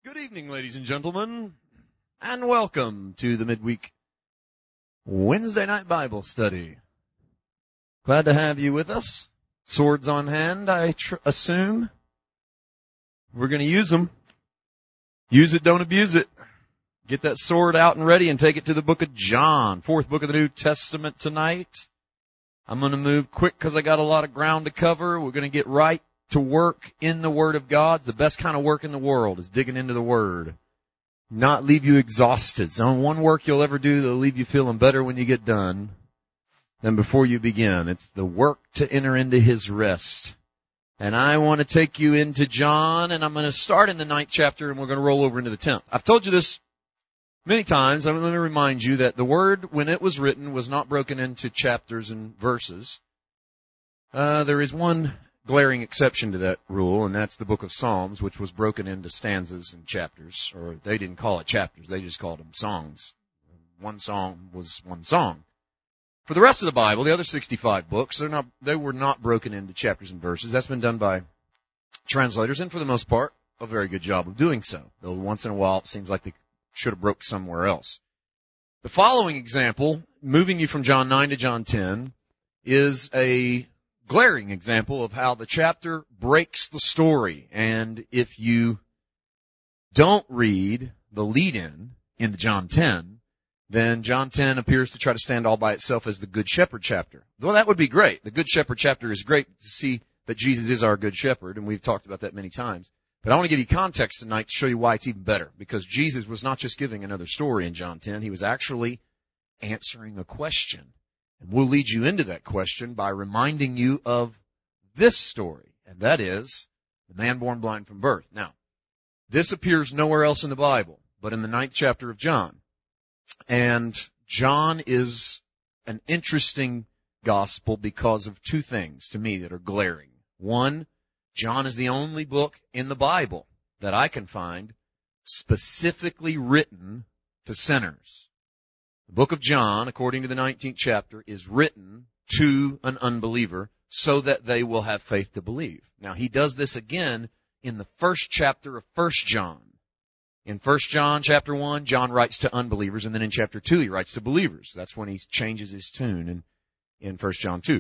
Good evening, ladies and gentlemen, and welcome to the midweek Wednesday night Bible study. Glad to have you with us. Swords on hand, I assume. We're going to use them. Use it, don't abuse it. Get that sword out and ready and take it to the book of John, fourth book of the New Testament tonight. I'm going to move quick because I got a lot of ground to cover. We're going to get right to work in the Word of God. The best kind of work in the world is digging into the Word. Not leave you exhausted. So one work you'll ever do that'll leave you feeling better when you get done than before you begin. It's the work to enter into His rest. And I want to take you into John, and I'm going to start in the 9th chapter, and we're going to roll over into the 10th. I've told you this many times. I'm going to remind you that the Word, when it was written, was not broken into chapters and verses. There is one glaring exception to that rule, and that's the book of Psalms, which was broken into stanzas and chapters, or they didn't call it chapters, they just called them songs. One song was one song. For the rest of the Bible, the other 65 books, they were not broken into chapters and verses. That's been done by translators, and for the most part, a very good job of doing so. Though once in a while, it seems like they should have broke somewhere else. The following example, moving you from John 9 to John 10, is a glaring example of how the chapter breaks the story. And if you don't read the lead-in into John 10, then John 10 appears to try to stand all by itself as the Good Shepherd chapter. Well, that would be great. The Good Shepherd chapter is great to see that Jesus is our Good Shepherd, and we've talked about that many times. But I want to give you context tonight to show you why it's even better, because Jesus was not just giving another story in John 10, he was actually answering a question. And we'll lead you into that question by reminding you of this story, and that is the man born blind from birth. Now, this appears nowhere else in the Bible, but in the 9th chapter of John. And John is an interesting gospel because of two things to me that are glaring. One, John is the only book in the Bible that I can find specifically written to sinners. The book of John, according to the 19th chapter, is written to an unbeliever so that they will have faith to believe. Now, he does this again in the first chapter of 1 John. In 1 John chapter 1, John writes to unbelievers, and then in chapter 2, he writes to believers. That's when he changes his tune in 1 John 2.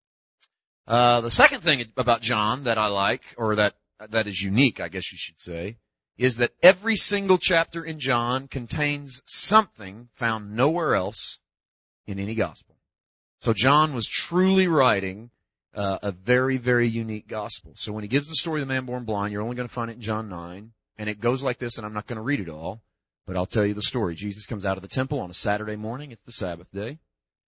The second thing about John that I like, or that is unique, I guess you should say, is that every single chapter in John contains something found nowhere else in any gospel. So John was truly writing a very, very unique gospel. So when he gives the story of the man born blind, you're only going to find it in John 9, and it goes like this, and I'm not going to read it all, but I'll tell you the story. Jesus comes out of the temple on a Saturday morning. It's the Sabbath day.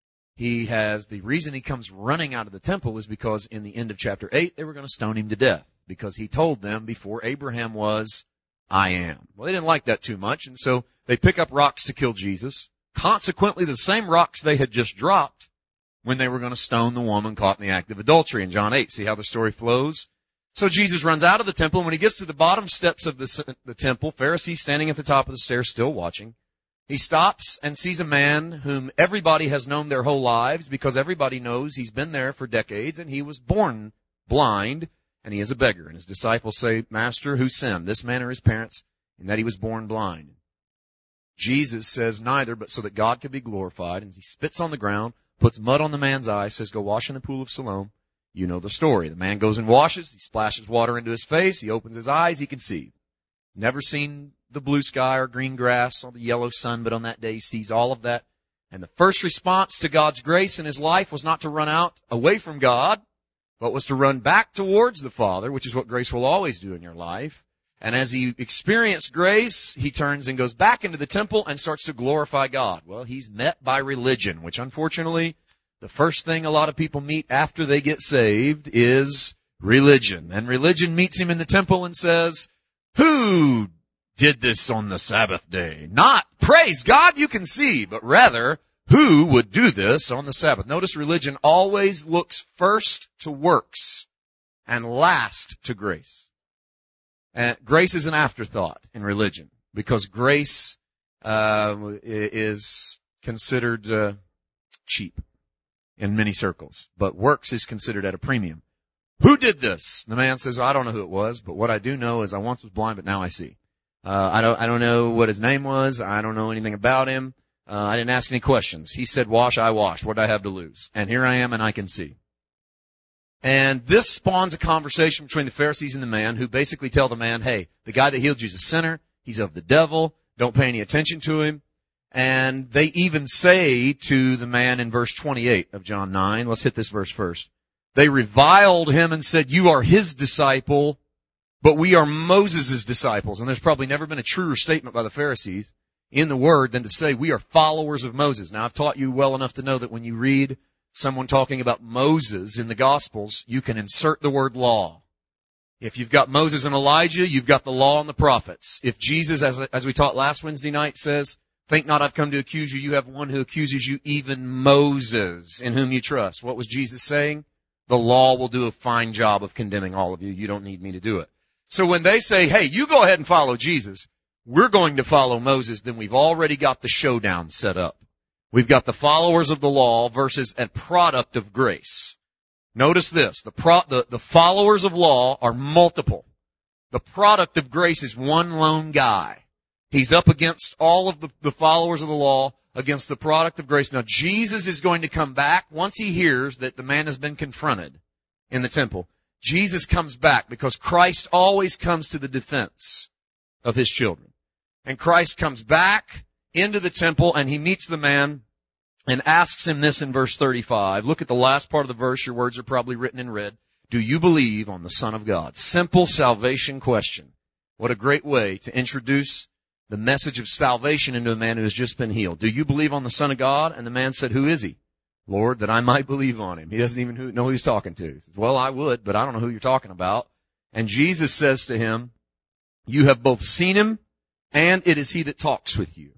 The reason he comes running out of the temple is because in the end of chapter 8, they were going to stone him to death, because he told them before Abraham was, I am. Well, they didn't like that too much, and so they pick up rocks to kill Jesus. Consequently, the same rocks they had just dropped when they were going to stone the woman caught in the act of adultery in John 8. See how the story flows? So Jesus runs out of the temple, and when he gets to the bottom steps of the temple, Pharisees standing at the top of the stairs still watching, he stops and sees a man whom everybody has known their whole lives, because everybody knows he's been there for decades, and he was born blind, and he is a beggar. And his disciples say, Master, who sinned, this man or his parents, in that he was born blind? Jesus says neither, but so that God could be glorified. And he spits on the ground, puts mud on the man's eyes, says, go wash in the pool of Siloam. You know the story. The man goes and washes. He splashes water into his face. He opens his eyes. He can see. Never seen the blue sky or green grass or the yellow sun, but on that day he sees all of that. And the first response to God's grace in his life was not to run out away from God, but was to run back towards the Father, which is what grace will always do in your life. And as he experienced grace, he turns and goes back into the temple and starts to glorify God. Well, he's met by religion, which unfortunately, the first thing a lot of people meet after they get saved is religion. And religion meets him in the temple and says, who did this on the Sabbath day? Not, praise God, you can see, but rather, who would do this on the Sabbath? Notice religion always looks first to works and last to grace. And grace is an afterthought in religion, because grace is considered cheap in many circles, but works is considered at a premium. Who did this? The man says, I don't know who it was, but what I do know is I once was blind, but now I see. I don't know what his name was. I don't know anything about him. I didn't ask any questions. He said, wash, I washed. What did I have to lose? And here I am and I can see. And this spawns a conversation between the Pharisees and the man, who basically tell the man, hey, the guy that healed you is a sinner. He's of the devil. Don't pay any attention to him. And they even say to the man in verse 28 of John 9, let's hit this verse first. They reviled him and said, you are his disciple, but we are Moses' disciples. And there's probably never been a truer statement by the Pharisees in the word than to say we are followers of Moses. Now, I've taught you well enough to know that when you read someone talking about Moses in the Gospels, you can insert the word law. If you've got Moses and Elijah, you've got the law and the prophets. If Jesus, as we taught last Wednesday night, says, think not I've come to accuse you, you have one who accuses you, even Moses, in whom you trust. What was Jesus saying? The law will do a fine job of condemning all of you. You don't need me to do it. So when they say, hey, you go ahead and follow Jesus, we're going to follow Moses, then we've already got the showdown set up. We've got the followers of the law versus a product of grace. Notice this, the followers of law are multiple. The product of grace is one lone guy. He's up against all of the followers of the law, against the product of grace. Now, Jesus is going to come back once he hears that the man has been confronted in the temple. Jesus comes back because Christ always comes to the defense of his children. And Christ comes back into the temple and he meets the man and asks him this in verse 35. Look at the last part of the verse. Your words are probably written in red. Do you believe on the Son of God? Simple salvation question. What a great way to introduce the message of salvation into a man who has just been healed. Do you believe on the Son of God? And the man said, who is he? Lord, that I might believe on him. He doesn't even know who he's talking to. He says, well, I would, but I don't know who you're talking about. And Jesus says to him, you have both seen him, and it is he that talks with you.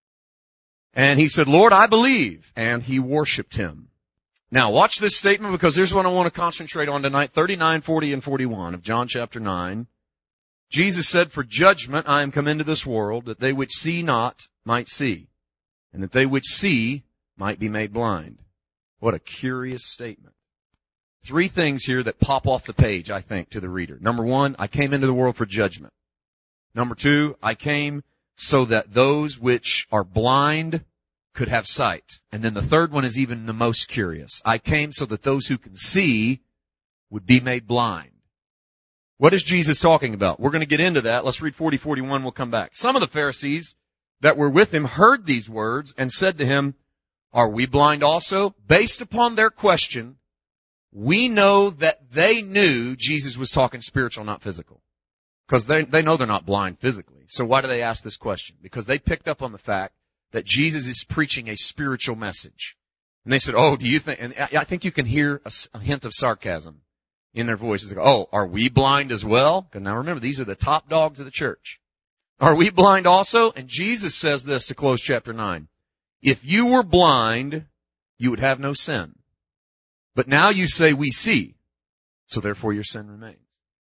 And he said, Lord, I believe. And he worshiped him. Now, watch this statement because here's what I want to concentrate on tonight. 39, 40, and 41 of John chapter 9. Jesus said, for judgment I am come into this world, that they which see not might see, and that they which see might be made blind. What a curious statement. Three things here that pop off the page, I think, to the reader. Number one, I came into the world for judgment. Number two, I came so that those which are blind could have sight. And then the third one is even the most curious. I came so that those who can see would be made blind. What is Jesus talking about? We're going to get into that. Let's read 40, 41. We'll come back. Some of the Pharisees that were with him heard these words and said to him, are we blind also? Based upon their question, we know that they knew Jesus was talking spiritual, not physical. Because they know they're not blind physically. So why do they ask this question? Because they picked up on the fact that Jesus is preaching a spiritual message. And they said, oh, do you think, and I think you can hear a hint of sarcasm in their voices. They go, oh, are we blind as well? Because now remember, these are the top dogs of the church. Are we blind also? And Jesus says this to close chapter 9. If you were blind, you would have no sin. But now you say we see, so therefore your sin remains.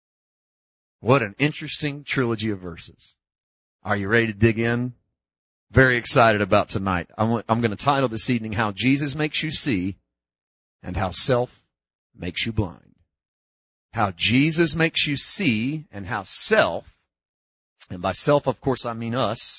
What an interesting trilogy of verses. Are you ready to dig in? Very excited about tonight. I'm going to title this evening, How Jesus Makes You See and How Self Makes You Blind. How Jesus makes you see and how self, and by self, of course, I mean us,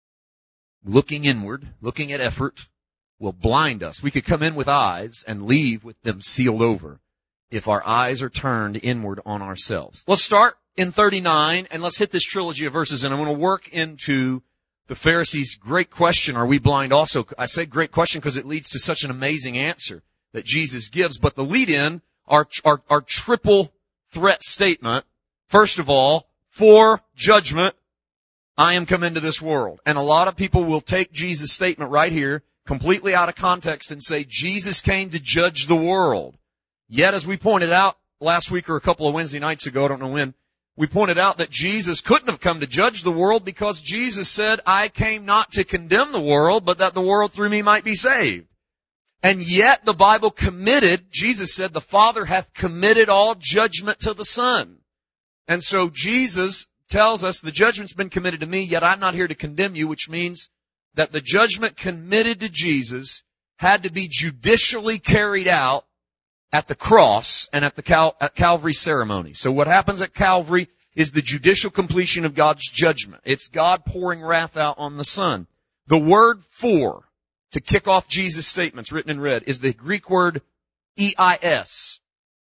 looking inward, looking at effort, will blind us. We could come in with eyes and leave with them sealed over if our eyes are turned inward on ourselves. Let's start in 39 and let's hit this trilogy of verses, and I'm going to work into the Pharisees' great question, are we blind also? I say great question because it leads to such an amazing answer that Jesus gives, but the lead in are triple threat statement. First of all, for judgment, I am come into this world. And a lot of people will take Jesus' statement right here completely out of context and say Jesus came to judge the world. Yet, as we pointed out last week or a couple of Wednesday nights ago, I don't know when, we pointed out that Jesus couldn't have come to judge the world because Jesus said, I came not to condemn the world, but that the world through me might be saved. And yet the Bible committed, Jesus said, the Father hath committed all judgment to the Son. And so Jesus tells us the judgment's been committed to me, yet I'm not here to condemn you, which means that the judgment committed to Jesus had to be judicially carried out at the cross and at the Calvary ceremony. So what happens at Calvary is the judicial completion of God's judgment. It's God pouring wrath out on the Son. The word for, to kick off Jesus' statements written in red, is the Greek word eis.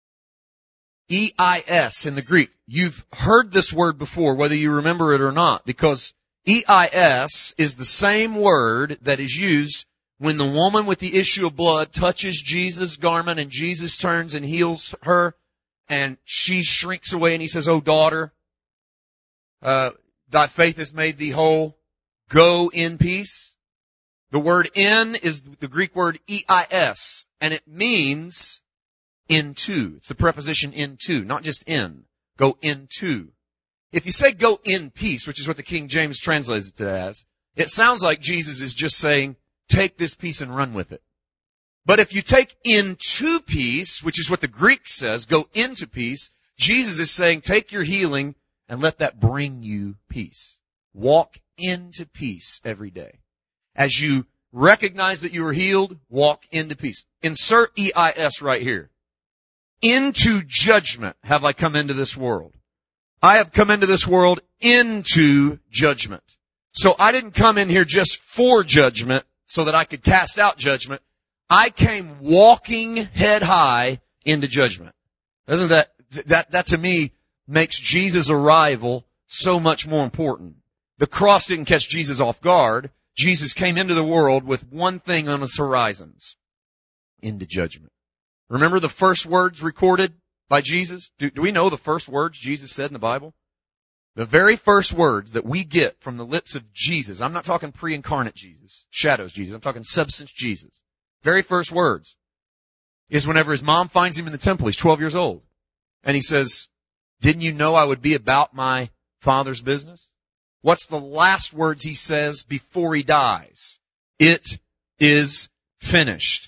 Eis in the Greek. You've heard this word before, whether you remember it or not, because eis is the same word that is used when the woman with the issue of blood touches Jesus' garment and Jesus turns and heals her and she shrinks away and he says, "Oh daughter, thy faith has made thee whole. Go in peace." The word in is the Greek word eis, and it means into. It's the preposition into, not just in. Go into. If you say go in peace, which is what the King James translates it as, it sounds like Jesus is just saying, take this peace and run with it. But if you take into peace, which is what the Greek says, go into peace, Jesus is saying, take your healing and let that bring you peace. Walk into peace every day. As you recognize that you are healed, walk into peace. Insert EIS right here. Into judgment have I come into this world. I have come into this world into judgment. So I didn't come in here just for judgment so that I could cast out judgment. I came walking head high into judgment. Doesn't that to me makes Jesus' arrival so much more important. The cross didn't catch Jesus off guard. Jesus came into the world with one thing on his horizons. Into judgment. Remember the first words recorded by Jesus? Do we know the first words Jesus said in the Bible? The very first words that we get from the lips of Jesus, I'm not talking pre-incarnate Jesus, shadows Jesus, I'm talking substance Jesus. Very first words is whenever his mom finds him in the temple, he's 12 years old. And he says, "Didn't you know I would be about my Father's business?" What's the last words he says before he dies? It is finished.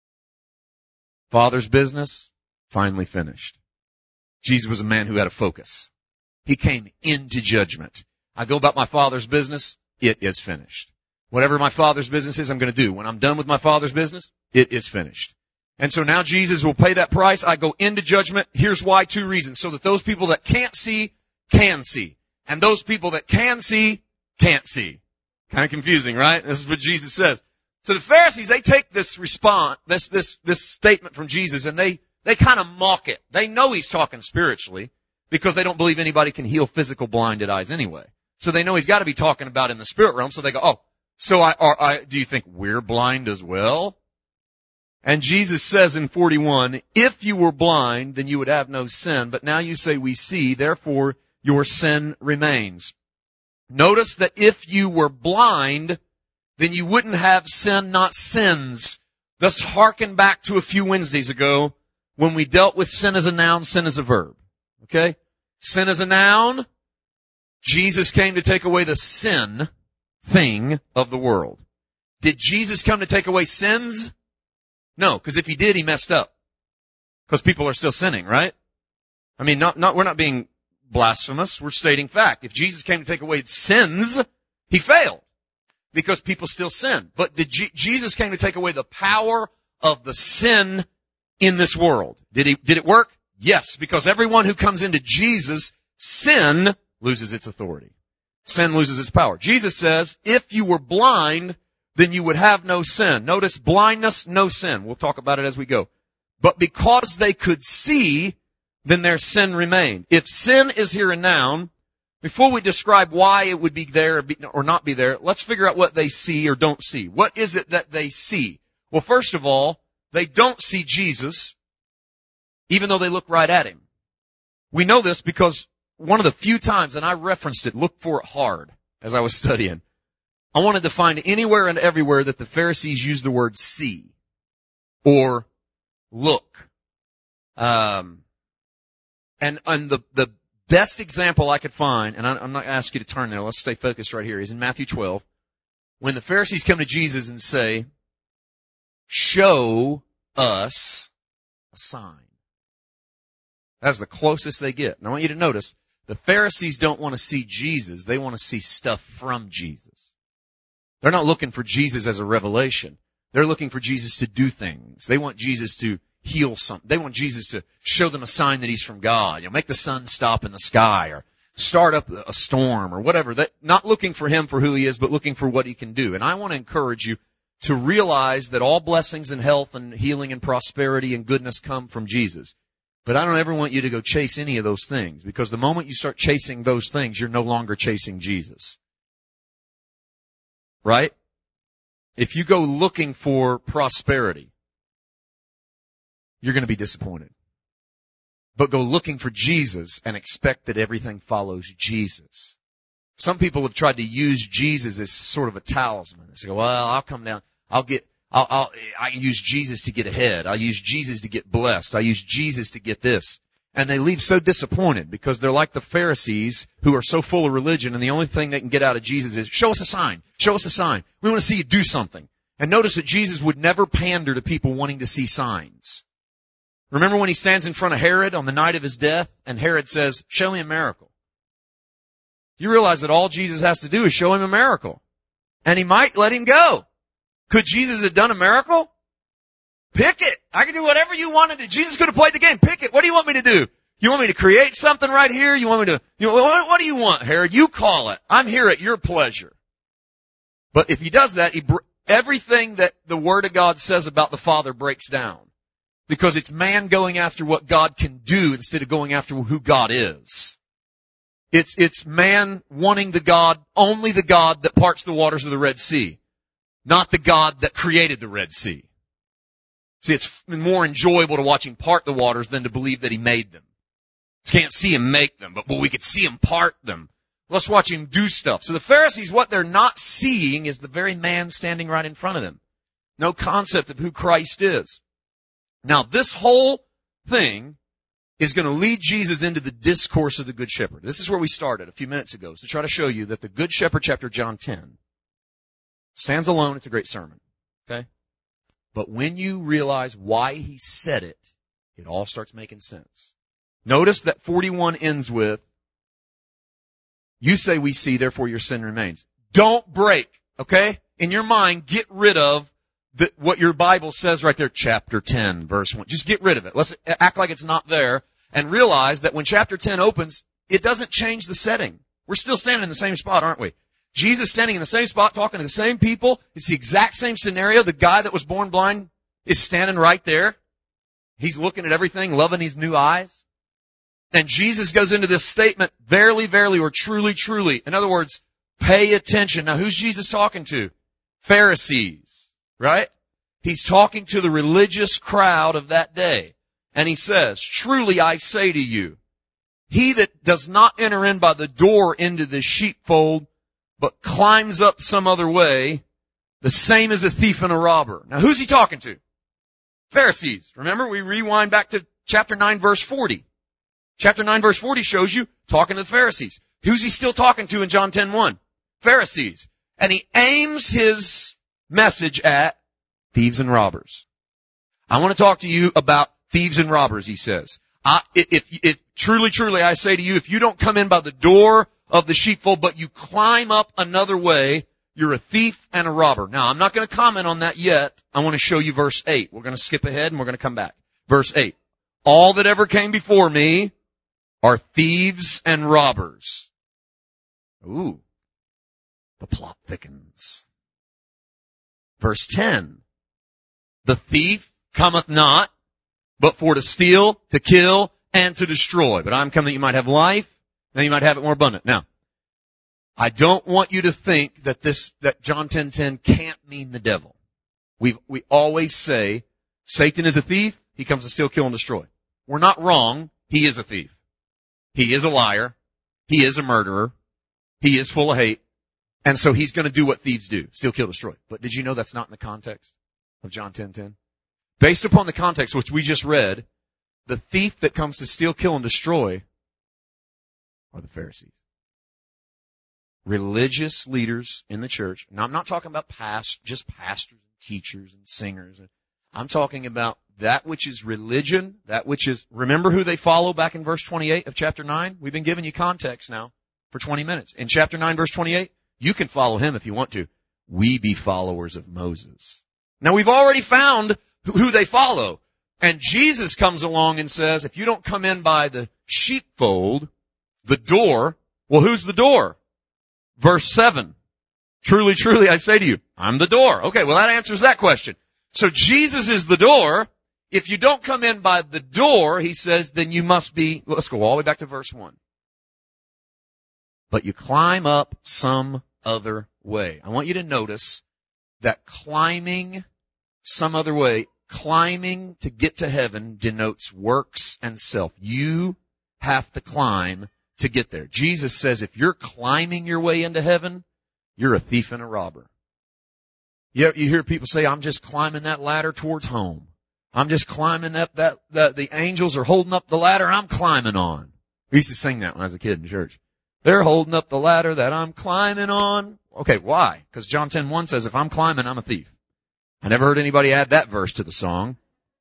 Father's business, finally finished. Jesus was a man who had a focus. He came into judgment. I go about my Father's business, it is finished. Whatever my Father's business is, I'm going to do. When I'm done with my Father's business, it is finished. And so now Jesus will pay that price. I go into judgment. Here's why, 2 reasons. So that those people that can't see, can see. And those people that can see, can't see. Kind of confusing, right? This is what Jesus says. So the Pharisees, they take this response, this statement from Jesus, and they kind of mock it. They know he's talking spiritually because they don't believe anybody can heal physical blinded eyes anyway. So they know he's got to be talking about in the spirit realm. So they go, "Oh, so do you think we're blind as well?" And Jesus says in 41, "If you were blind, then you would have no sin. But now you say we see, therefore your sin remains." Notice that if you were blind, then you wouldn't have sin, not sins. Thus hearken back to a few Wednesdays ago when we dealt with sin as a noun, sin as a verb. Okay? Sin as a noun, Jesus came to take away the sin thing of the world. Did Jesus come to take away sins? No, because if he did, he messed up. Because people are still sinning, right? I mean, we're not being blasphemous. We're stating fact. If Jesus came to take away sins, he failed. Because people still sin. But Jesus came to take away the power of the sin in this world. Did it work? Yes, because everyone who comes into Jesus, sin loses its authority. Sin loses its power. Jesus says, if you were blind, then you would have no sin. Notice blindness, no sin. We'll talk about it as we go. But because they could see, then their sin remained. If sin is here and now, before we describe why it would be there or not be there, let's figure out what they see or don't see. What is it that they see? Well, first of all, they don't see Jesus, even though they look right at him. We know this because one of the few times, and I referenced it, looked for it hard as I was studying, I wanted to find anywhere and everywhere that the Pharisees used the word see or look. And the best example I could find, and I'm not going to ask you to turn there, let's stay focused right here, is in Matthew 12, when the Pharisees come to Jesus and say, "Show us a sign." That's the closest they get. And I want you to notice, the Pharisees don't want to see Jesus, they want to see stuff from Jesus. They're not looking for Jesus as a revelation. They're looking for Jesus to do things. They want Jesus to heal something. They want Jesus to show them a sign that he's from God. Make the sun stop in the sky, or start up a storm or whatever, that not looking for him for who he is, but looking for what he can do. And I want to encourage you to realize that all blessings and health and healing and prosperity and goodness come from Jesus. But I don't ever want you to go chase any of those things, because the moment you start chasing those things, you're no longer chasing Jesus. Right? If you go looking for prosperity, you're going to be disappointed. But go looking for Jesus and expect that everything follows Jesus. Some people have tried to use Jesus as sort of a talisman. They say, well, I'll come down, I use Jesus to get ahead. I'll use Jesus to get blessed. I use Jesus to get this. And they leave so disappointed because they're like the Pharisees who are so full of religion, and the only thing they can get out of Jesus is, show us a sign. Show us a sign. We want to see you do something. And notice that Jesus would never pander to people wanting to see signs. Remember when he stands in front of Herod on the night of his death, and Herod says, show me a miracle. You realize that all Jesus has to do is show him a miracle. And he might let him go. Could Jesus have done a miracle? Pick it. I can do whatever you want to do. Jesus could have played the game. Pick it. What do you want me to do? You want me to create something right here? You want me to, what do you want, Herod? You call it. I'm here at your pleasure. But if he does that, everything that the Word of God says about the Father breaks down. Because it's man going after what God can do instead of going after who God is. It's man wanting only the God that parts the waters of the Red Sea, not the God that created the Red Sea. See, it's more enjoyable to watch him part the waters than to believe that he made them. Can't see him make them, but we could see him part them. Let's watch him do stuff. So the Pharisees, what they're not seeing is the very man standing right in front of them. No concept of who Christ is. Now, this whole thing is going to lead Jesus into the discourse of the Good Shepherd. This is where we started a few minutes ago, to try to show you that the Good Shepherd, chapter John 10, stands alone. It's a great sermon. Okay? But when you realize why he said it, it all starts making sense. Notice that 41 ends with, you say we see, therefore your sin remains. Don't break, okay? In your mind, get rid of what your Bible says right there, chapter 10, verse 1. Just get rid of it. Let's act like it's not there and realize that when chapter 10 opens, it doesn't change the setting. We're still standing in the same spot, aren't we? Jesus standing in the same spot, talking to the same people. It's the exact same scenario. The guy that was born blind is standing right there. He's looking at everything, loving his new eyes. And Jesus goes into this statement, verily, verily, or truly, truly. In other words, pay attention. Now, who's Jesus talking to? Pharisees. Right? He's talking to the religious crowd of that day. And he says, truly I say to you, he that does not enter in by the door into the sheepfold, but climbs up some other way, the same as a thief and a robber. Now who's he talking to? Pharisees. Remember, we rewind back to chapter 9 verse 40. Chapter 9 verse 40 shows you talking to the Pharisees. Who's he still talking to in John 10:1? Pharisees. And he aims his message at thieves and robbers. I want to talk to you about thieves and robbers, he says. If truly, truly, I say to you, if you don't come in by the door of the sheepfold, but you climb up another way, you're a thief and a robber. Now, I'm not going to comment on that yet. I want to show you verse 8. We're going to skip ahead and we're going to come back. Verse 8. All that ever came before me are thieves and robbers. Ooh. The plot thickens. Verse 10, the thief cometh not, but for to steal, to kill, and to destroy. But I'm come that you might have life, and you might have it more abundant. Now, I don't want you to think that John 10:10 can't mean the devil. We always say, Satan is a thief, he comes to steal, kill, and destroy. We're not wrong, he is a thief. He is a liar, he is a murderer, he is full of hate. And so he's going to do what thieves do, steal, kill, destroy. But did you know that's not in the context of John 10:10? Based upon the context which we just read, the thief that comes to steal, kill, and destroy are the Pharisees. Religious leaders in the church. Now I'm not talking about just pastors and teachers and singers. I'm talking about that which is religion, that which is, remember who they follow back in verse 28 of chapter 9? We've been giving you context now for 20 minutes. In chapter 9 verse 28, you can follow him if you want to. We be followers of Moses. Now we've already found who they follow. And Jesus comes along and says, if you don't come in by the sheepfold, the door, Well, who's the door? Verse 7. Truly, truly, I say to you, I'm the door. Okay, well that answers that question. So Jesus is the door. If you don't come in by the door, he says, then you must be, let's go all the way back to verse 1. But you climb up some other way. I want you to notice that climbing some other way, climbing to get to heaven denotes works and self. You have to climb to get there. Jesus says if you're climbing your way into heaven, you're a thief and a robber. You hear people say, I'm just climbing that ladder towards home. I'm just climbing up that the angels are holding up the ladder I'm climbing on. We used to sing that when I was a kid in church. They're holding up the ladder that I'm climbing on. Okay, why? Because John 10:1 says if I'm climbing, I'm a thief. I never heard anybody add that verse to the song.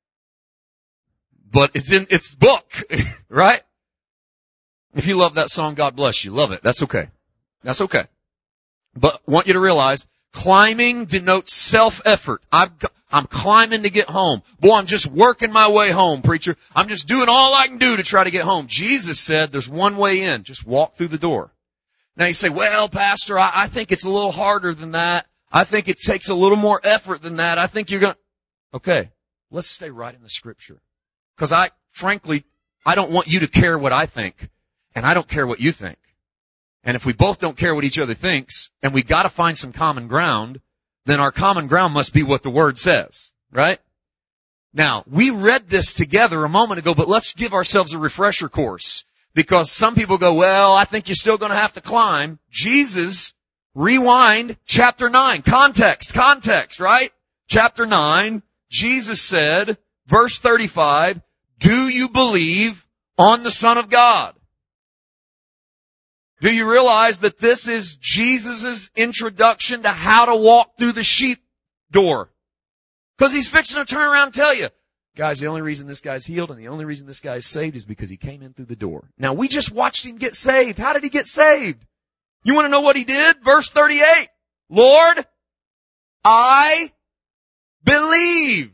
But it's in its book, right? If you love that song, God bless you. Love it. That's okay. That's okay. But I want you to realize, climbing denotes self-effort. I'm climbing to get home. Boy, I'm just working my way home, preacher. I'm just doing all I can do to try to get home. Jesus said there's one way in. Just walk through the door. Now you say, well, Pastor, I think it's a little harder than that. I think it takes a little more effort than that. I think you're going to... Okay, let's stay right in the Scripture. Because frankly, I don't want you to care what I think, and I don't care what you think. And if we both don't care what each other thinks, and we gotta find some common ground, then our common ground must be what the Word says, right? Now, we read this together a moment ago, but let's give ourselves a refresher course. Because some people go, well, I think you're still gonna have to climb. Jesus, rewind, chapter 9, context, right? Chapter 9, Jesus said, verse 35, do you believe on the Son of God? Do you realize that this is Jesus' introduction to how to walk through the sheep door? Because he's fixing to turn around and tell you, guys, the only reason this guy's healed and the only reason this guy's saved is because he came in through the door. Now, we just watched him get saved. How did he get saved? You want to know what he did? Verse 38. Lord, I believe.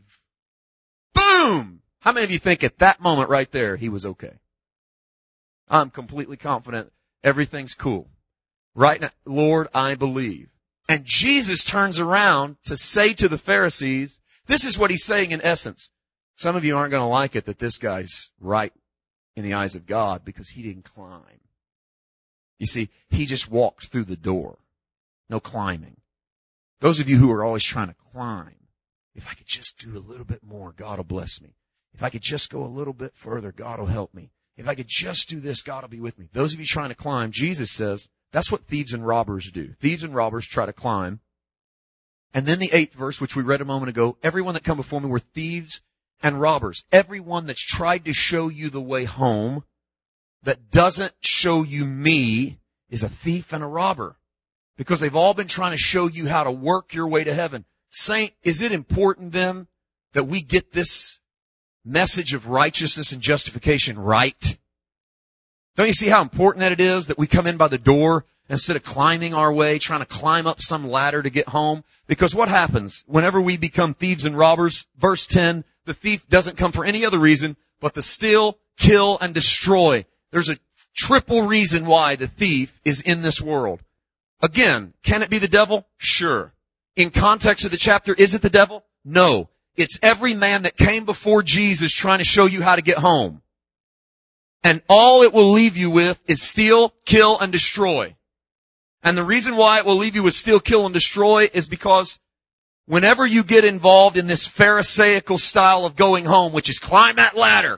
Boom! How many of you think at that moment right there he was okay? I'm completely confident. Everything's cool. Right now, Lord, I believe. And Jesus turns around to say to the Pharisees, this is what he's saying in essence. Some of you aren't going to like it that this guy's right in the eyes of God because he didn't climb. You see, he just walked through the door. No climbing. Those of you who are always trying to climb, if I could just do a little bit more, God will bless me. If I could just go a little bit further, God will help me. If I could just do this, God will be with me. Those of you trying to climb, Jesus says, that's what thieves and robbers do. Thieves and robbers try to climb. And then the 8th verse, which we read a moment ago, everyone that come before me were thieves and robbers. Everyone that's tried to show you the way home, that doesn't show you me, is a thief and a robber. Because they've all been trying to show you how to work your way to heaven. Saint, is it important then that we get this message of righteousness and justification right? Don't you see how important that it is that we come in by the door instead of climbing our way, trying to climb up some ladder to get home? Because what happens whenever we become thieves and robbers? Verse 10, the thief doesn't come for any other reason but to steal, kill, and destroy. There's a triple reason why the thief is in this world. Again, can it be the devil? Sure. In context of the chapter, is it the devil? No. It's every man that came before Jesus trying to show you how to get home. And all it will leave you with is steal, kill, and destroy. And the reason why it will leave you with steal, kill, and destroy is because whenever you get involved in this Pharisaical style of going home, which is climb that ladder,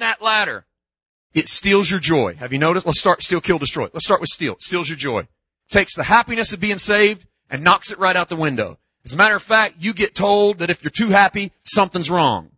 it steals your joy. Have you noticed? Let's start steal, kill, destroy. Let's start with steal. It steals your joy. Takes the happiness of being saved and knocks it right out the window. As a matter of fact, you get told that if you're too happy, something's wrong.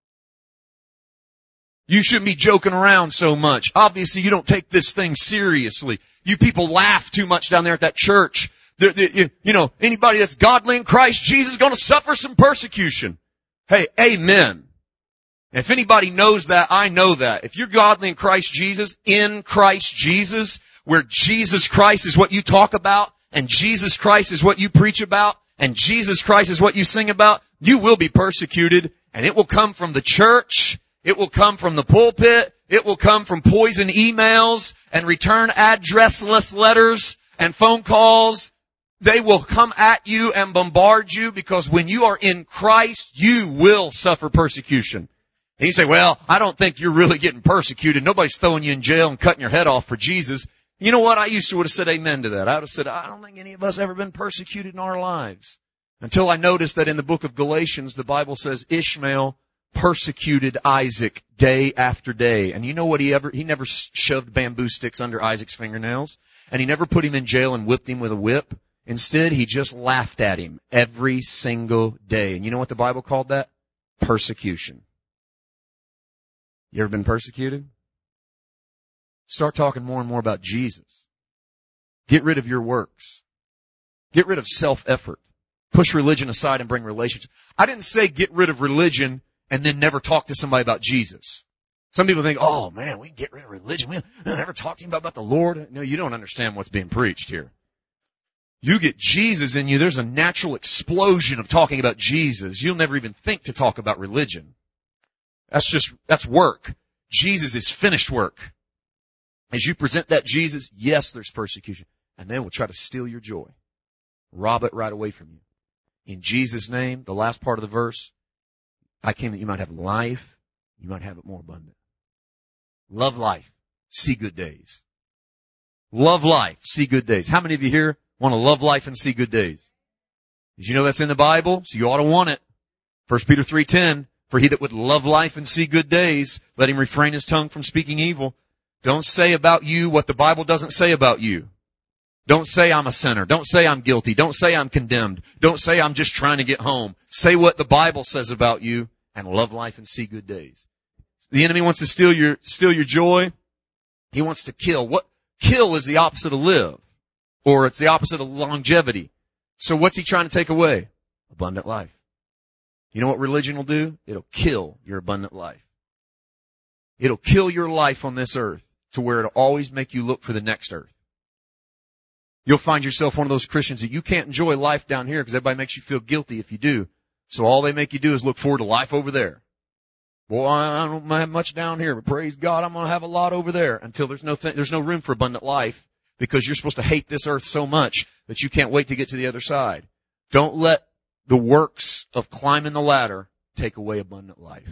You shouldn't be joking around so much. Obviously, you don't take this thing seriously. You people laugh too much down there at that church. Anybody that's godly in Christ Jesus is going to suffer some persecution. Hey, amen. If anybody knows that, I know that. If you're godly in Christ Jesus, where Jesus Christ is what you talk about, and Jesus Christ is what you preach about, and Jesus Christ is what you sing about, you will be persecuted, and it will come from the church, it will come from the pulpit, It will come from poison emails and return addressless letters and phone calls. They will come at you and bombard you because when you are in Christ, you will suffer persecution. And you say, well, I don't think you're really getting persecuted. Nobody's throwing you in jail and cutting your head off for Jesus. You know what? I used to would have said amen to that. I would have said, I don't think any of us ever been persecuted in our lives. Until I noticed that in the book of Galatians, the Bible says Ishmael persecuted Isaac day after day. And you know what? He never shoved bamboo sticks under Isaac's fingernails. And he never put him in jail and whipped him with a whip. Instead, he just laughed at him every single day. And you know what the Bible called that? Persecution. You ever been persecuted? Start talking more and more about Jesus. Get rid of your works. Get rid of self-effort. Push religion aside and bring relationship. I didn't say get rid of religion and then never talk to somebody about Jesus. Some people think, oh man, we can get rid of religion. We never talk to him about the Lord. No, you don't understand what's being preached here. You get Jesus in you, there's a natural explosion of talking about Jesus. You'll never even think to talk about religion. That's work. Jesus is finished work. As you present that Jesus, yes, there's persecution. And then we'll try to steal your joy. Rob it right away from you. In Jesus' name, the last part of the verse, I came that you might have life, you might have it more abundant. Love life, see good days. Love life, see good days. How many of you here want to love life and see good days? Did you know that's in the Bible? So you ought to want it. 1 Peter 3:10, for he that would love life and see good days, let him refrain his tongue from speaking evil. Don't say about you what the Bible doesn't say about you. Don't say I'm a sinner. Don't say I'm guilty. Don't say I'm condemned. Don't say I'm just trying to get home. Say what the Bible says about you and love life and see good days. The enemy wants to steal your joy. He wants to kill. Kill is the opposite of live, or it's the opposite of longevity. So what's he trying to take away? Abundant life. You know what religion will do? It'll kill your abundant life. It'll kill your life on this earth to where it'll always make you look for the next earth. You'll find yourself one of those Christians that you can't enjoy life down here because everybody makes you feel guilty if you do. So all they make you do is look forward to life over there. Well, I don't have much down here, but praise God, I'm going to have a lot over there until there's no room for abundant life because you're supposed to hate this earth so much that you can't wait to get to the other side. Don't let the works of climbing the ladder take away abundant life.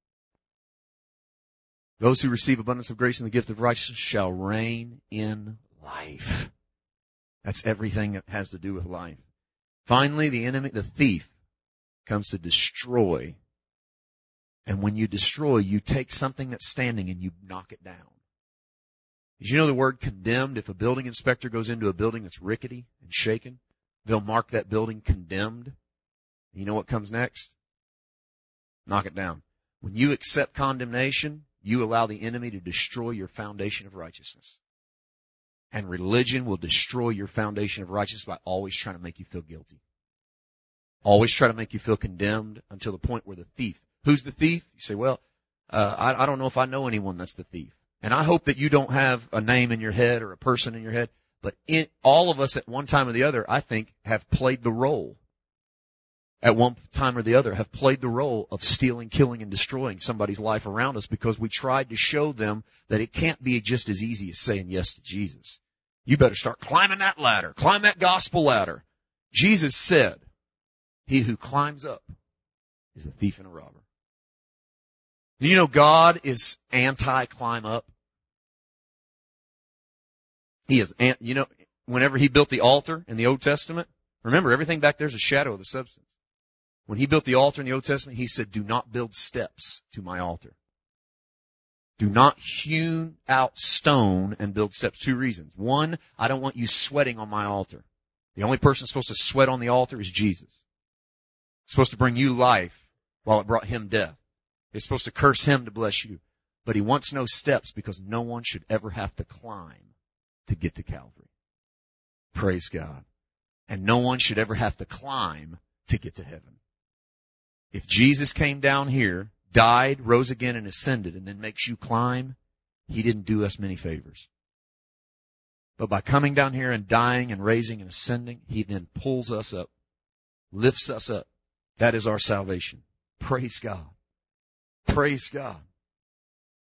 Those who receive abundance of grace and the gift of righteousness shall reign in life. That's everything that has to do with life. Finally, the enemy, the thief, comes to destroy. And when you destroy, you take something that's standing and you knock it down. Did you know the word condemned? If a building inspector goes into a building that's rickety and shaken, they'll mark that building condemned. You know what comes next? Knock it down. When you accept condemnation, you allow the enemy to destroy your foundation of righteousness. And religion will destroy your foundation of righteousness by always trying to make you feel guilty. Always try to make you feel condemned until the point where the thief. Who's the thief? You say, well, I don't know if I know anyone that's the thief. And I hope that you don't have a name in your head or a person in your head. But all of us at one time or the other, I think, have played the role. At one time or the other, have played the role of stealing, killing, and destroying somebody's life around us because we tried to show them that it can't be just as easy as saying yes to Jesus. You better start climbing that ladder. Climb that gospel ladder. Jesus said, he who climbs up is a thief and a robber. You know God is anti-climb up. He is, whenever he built the altar in the Old Testament, remember everything back there is a shadow of the substance. When he built the altar in the Old Testament, he said, do not build steps to my altar. Do not hew out stone and build steps. 2 reasons. 1, I don't want you sweating on my altar. The only person supposed to sweat on the altar is Jesus. It's supposed to bring you life while it brought him death. It's supposed to curse him to bless you. But he wants no steps because no one should ever have to climb to get to Calvary. Praise God. And no one should ever have to climb to get to heaven. If Jesus came down here, died, rose again, and ascended, and then makes you climb, he didn't do us many favors. But by coming down here and dying and raising and ascending, he then pulls us up, lifts us up. That is our salvation. Praise God. Praise God.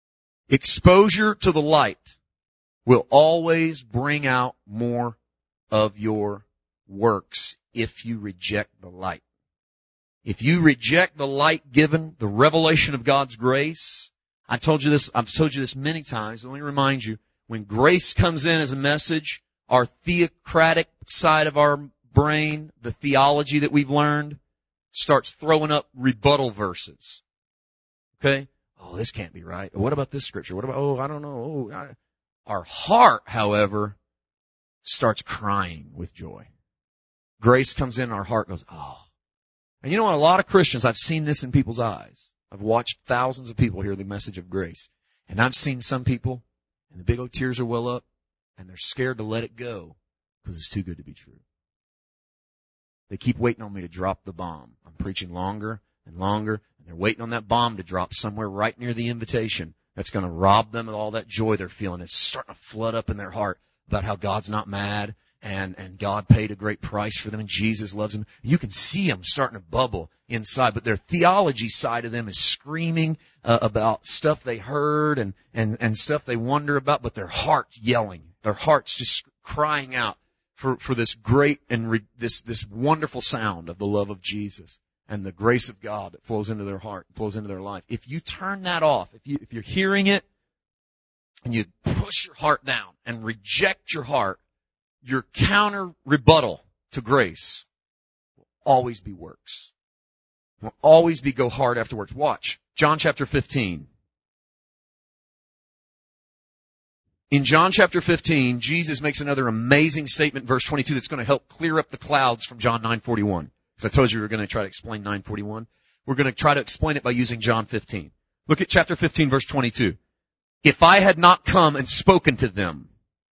Exposure to the light will always bring out more of your works if you reject the light. If you reject the light given, the revelation of God's grace, I've told you this many times. Let me remind you, when grace comes in as a message, our theocratic side of our brain, the theology that we've learned, starts throwing up rebuttal verses. Okay? Oh, this can't be right. What about this scripture? What about, I don't know. Our heart, however, starts crying with joy. Grace comes in, our heart goes, oh. And you know what? A lot of Christians, I've seen this in people's eyes. I've watched thousands of people hear the message of grace. And I've seen some people, and the big old tears will well up, and they're scared to let it go because it's too good to be true. They keep waiting on me to drop the bomb. I'm preaching longer and longer, and they're waiting on that bomb to drop somewhere right near the invitation that's going to rob them of all that joy they're feeling. It's starting to flood up in their heart about how God's not mad, and God paid a great price for them, and Jesus loves them. You can see them starting to bubble inside, but their theology side of them is screaming about stuff they heard and stuff they wonder about, but their heart's yelling. Their heart's just crying out for this great and this wonderful sound of the love of Jesus and the grace of God that flows into their heart, flows into their life. If you turn that off, if you're hearing it and you push your heart down and reject your heart, your counter rebuttal to grace will always be works. Will always be go hard after works. Watch. John chapter 15. In John chapter 15, Jesus makes another amazing statement, verse 22, that's going to help clear up the clouds from John 9:41. Because I told you we were going to try to explain 9:41. We're going to try to explain it by using John 15. Look at chapter 15, verse 22. If I had not come and spoken to them.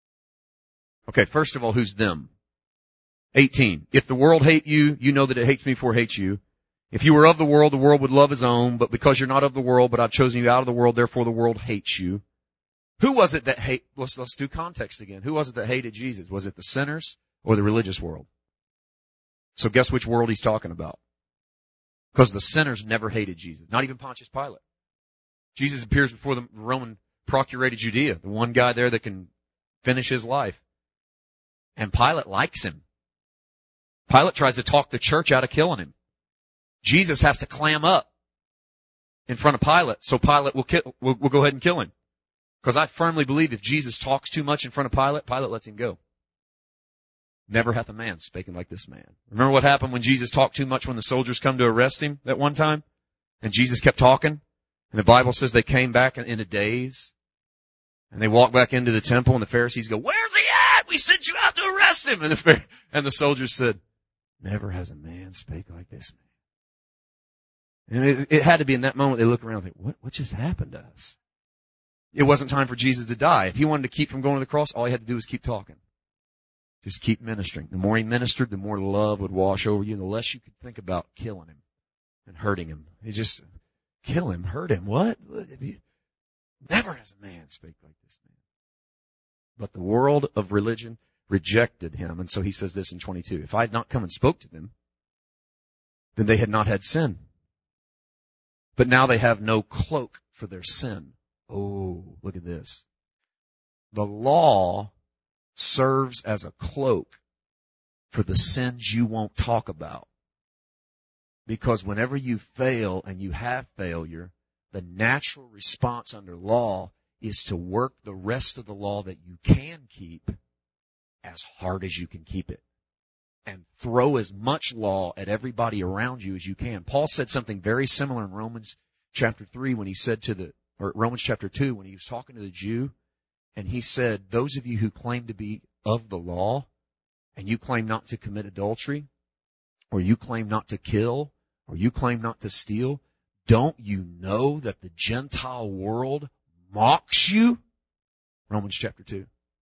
Okay, first of all, who's them? 18. If the world hate you, you know that it hates me before it hates you. If you were of the world would love his own, but because you're not of the world, but I've chosen you out of the world, therefore the world hates you. Who was it that let's do context again. Who was it that hated Jesus? Was it the sinners or the religious world? So guess which world he's talking about? Because the sinners never hated Jesus. Not even Pontius Pilate. Jesus appears before the Roman procurator Judea, the one guy there that can finish his life. And Pilate likes him. Pilate tries to talk the church out of killing him. Jesus has to clam up in front of Pilate, so Pilate will go ahead and kill him. Because I firmly believe if Jesus talks too much in front of Pilate, Pilate lets him go. Never hath a man spoken like this man. Remember what happened when Jesus talked too much when the soldiers come to arrest him that one time? And Jesus kept talking? And the Bible says they came back in a daze. And they walked back into the temple and the Pharisees go, where's he at? We sent you out to arrest him. And the soldiers said, never has a man spake like this man. And it had to be in that moment they look around and think, what just happened to us? It wasn't time for Jesus to die. If he wanted to keep from going to the cross, all he had to do was keep talking. Just keep ministering. The more he ministered, the more love would wash over you, the less you could think about killing him and hurting him. He just, kill him, hurt him, what? Never has a man spake like this man. But the world of religion rejected him, and so he says this in 22. If I had not come and spoke to them, then they had not had sin. But now they have no cloak for their sin. Oh, look at this. The law serves as a cloak for the sins you won't talk about. Because whenever you fail and you have failure, the natural response under law is to work the rest of the law that you can keep as hard as you can keep it. And throw as much law at everybody around you as you can. Paul said something very similar in Romans chapter 3 when he said or Romans chapter 2 when he was talking to the Jew, and he said, those of you who claim to be of the law, and you claim not to commit adultery, or you claim not to kill, or you claim not to steal, don't you know that the Gentile world mocks you? Romans chapter 2.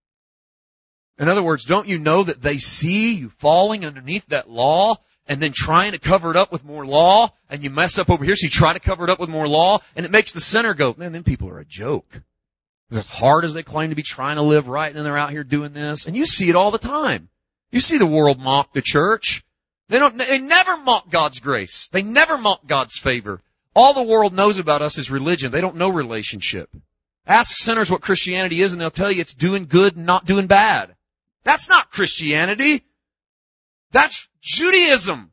In other words, don't you know that they see you falling underneath that law and then trying to cover it up with more law, and you mess up over here, so you try to cover it up with more law, and it makes the sinner go, man, them people are a joke. As hard as they claim to be trying to live right, and they're out here doing this, and you see it all the time. You see the world mock the church. They never mock God's grace. They never mock God's favor. All the world knows about us is religion. They don't know relationship. Ask sinners what Christianity is and they'll tell you it's doing good and not doing bad. That's not Christianity. That's Judaism.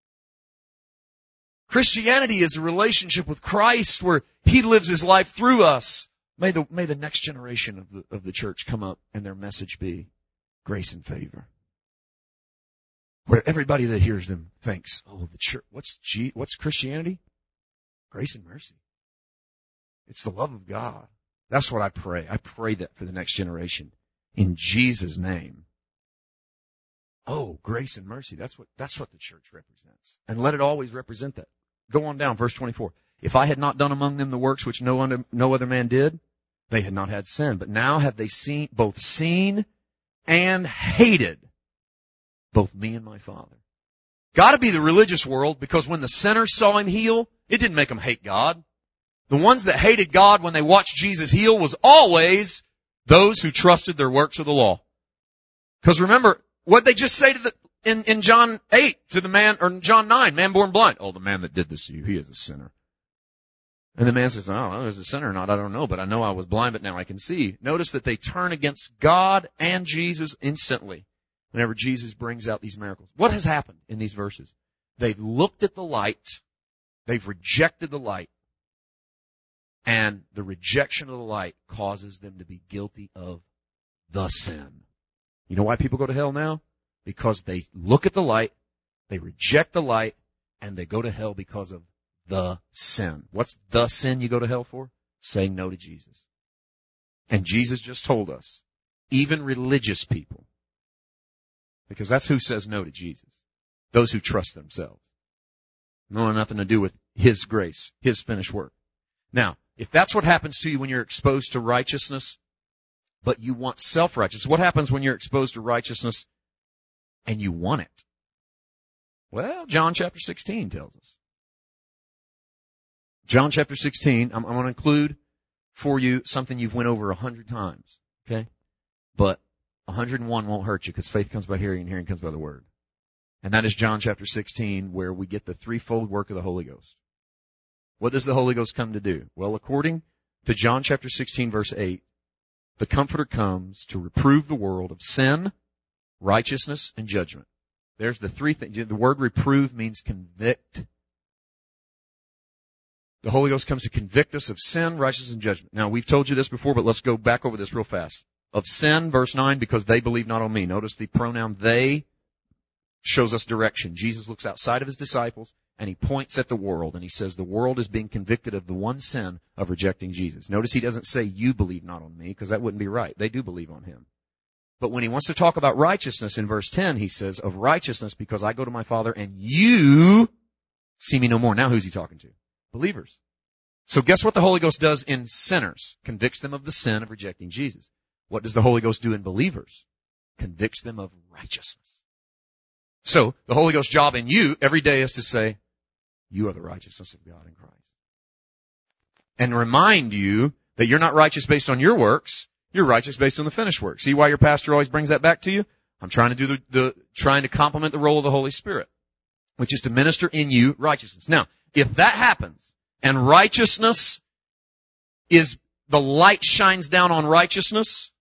Christianity is a relationship with Christ where He lives His life through us. May the next generation of the church come up and their message be grace and favor. Where everybody that hears them thinks, oh, the church, what's Christianity? Grace and mercy. It's the love of God. That's what I pray. I pray that for the next generation. In Jesus' name. Oh, grace and mercy. That's what the church represents. And let it always represent that. Go on down, verse 24. If I had not done among them the works which no other man did, they had not had sin. But now have they both seen and hated both me and my Father. Gotta be the religious world, because when the sinners saw Him heal, it didn't make them hate God. The ones that hated God when they watched Jesus heal was always those who trusted their works of the law. Because remember, what they just say to in John 8 to the man, or John 9, man born blind. Oh, the man that did this to you, he is a sinner. And the man says, oh, is a sinner or not, I don't know, but I know I was blind, but now I can see. Notice that they turn against God and Jesus instantly whenever Jesus brings out these miracles. What has happened in these verses? They've looked at the light, they've rejected the light, and the rejection of the light causes them to be guilty of the sin. You know why people go to hell now? Because they look at the light, they reject the light, and they go to hell because of the sin. What's the sin you go to hell for? Saying no to Jesus. And Jesus just told us, even religious people, because that's who says no to Jesus. Those who trust themselves. No, nothing to do with His grace, His finished work. Now, if that's what happens to you when you're exposed to righteousness, but you want self-righteousness, what happens when you're exposed to righteousness and you want it? Well, John chapter 16 tells us. John chapter 16, I'm going to include for you something you've went over 100 times, okay? But 101 won't hurt you, because faith comes by hearing and hearing comes by the word. And that is John chapter 16, where we get the threefold work of the Holy Ghost. What does the Holy Ghost come to do? Well, according to John chapter 16 verse 8, the Comforter comes to reprove the world of sin, righteousness, and judgment. There's the three things. The word reprove means convict. The Holy Ghost comes to convict us of sin, righteousness, and judgment. Now, we've told you this before, but let's go back over this real fast. Of sin, verse 9, because they believe not on me. Notice the pronoun they shows us direction. Jesus looks outside of His disciples, and He points at the world, and He says the world is being convicted of the one sin of rejecting Jesus. Notice He doesn't say you believe not on me, because that wouldn't be right. They do believe on Him. But when He wants to talk about righteousness in verse 10, He says, of righteousness because I go to my Father and you see me no more. Now who's He talking to? Believers. So guess what the Holy Ghost does in sinners? Convicts them of the sin of rejecting Jesus. What does the Holy Ghost do in believers? Convicts them of righteousness. So the Holy Ghost's job in you every day is to say, you are the righteousness of God in Christ. And remind you that you're not righteous based on your works, you're righteous based on the finished work. See why your pastor always brings that back to you? I'm trying to do trying to complement the role of the Holy Spirit, which is to minister in you righteousness. Now, if that happens, and righteousness is, the light shines down on righteousness,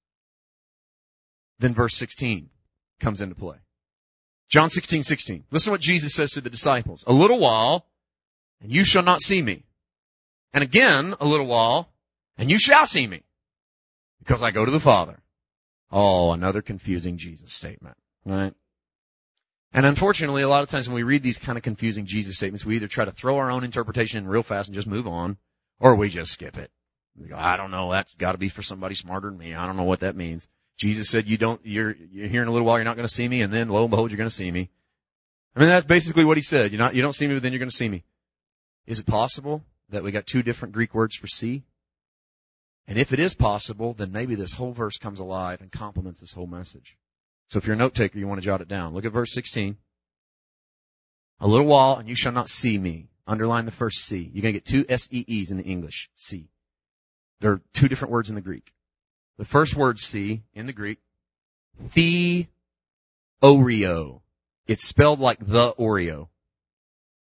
then verse 16 comes into play. John 16:16. Listen to what Jesus says to the disciples. A little while, and you shall not see me. And again, a little while, and you shall see me. Because I go to the Father. Oh, another confusing Jesus statement. Right? And unfortunately, a lot of times when we read these kind of confusing Jesus statements, we either try to throw our own interpretation in real fast and just move on, or we just skip it. We go, I don't know, that's got to be for somebody smarter than me. I don't know what that means. Jesus said, you're here in a little while, you're not going to see me, and then lo and behold, you're going to see me. I mean, that's basically what He said. You don't see me, but then you're going to see me. Is it possible that we got two different Greek words for see? And if it is possible, then maybe this whole verse comes alive and complements this whole message. So if you're a note taker, you want to jot it down. Look at verse 16. A little while, and you shall not see me. Underline the first see. You're going to get two S-E-Es in the English. See. There are two different words in the Greek. The first word see in the Greek, the-oreo. It's spelled like the Oreo.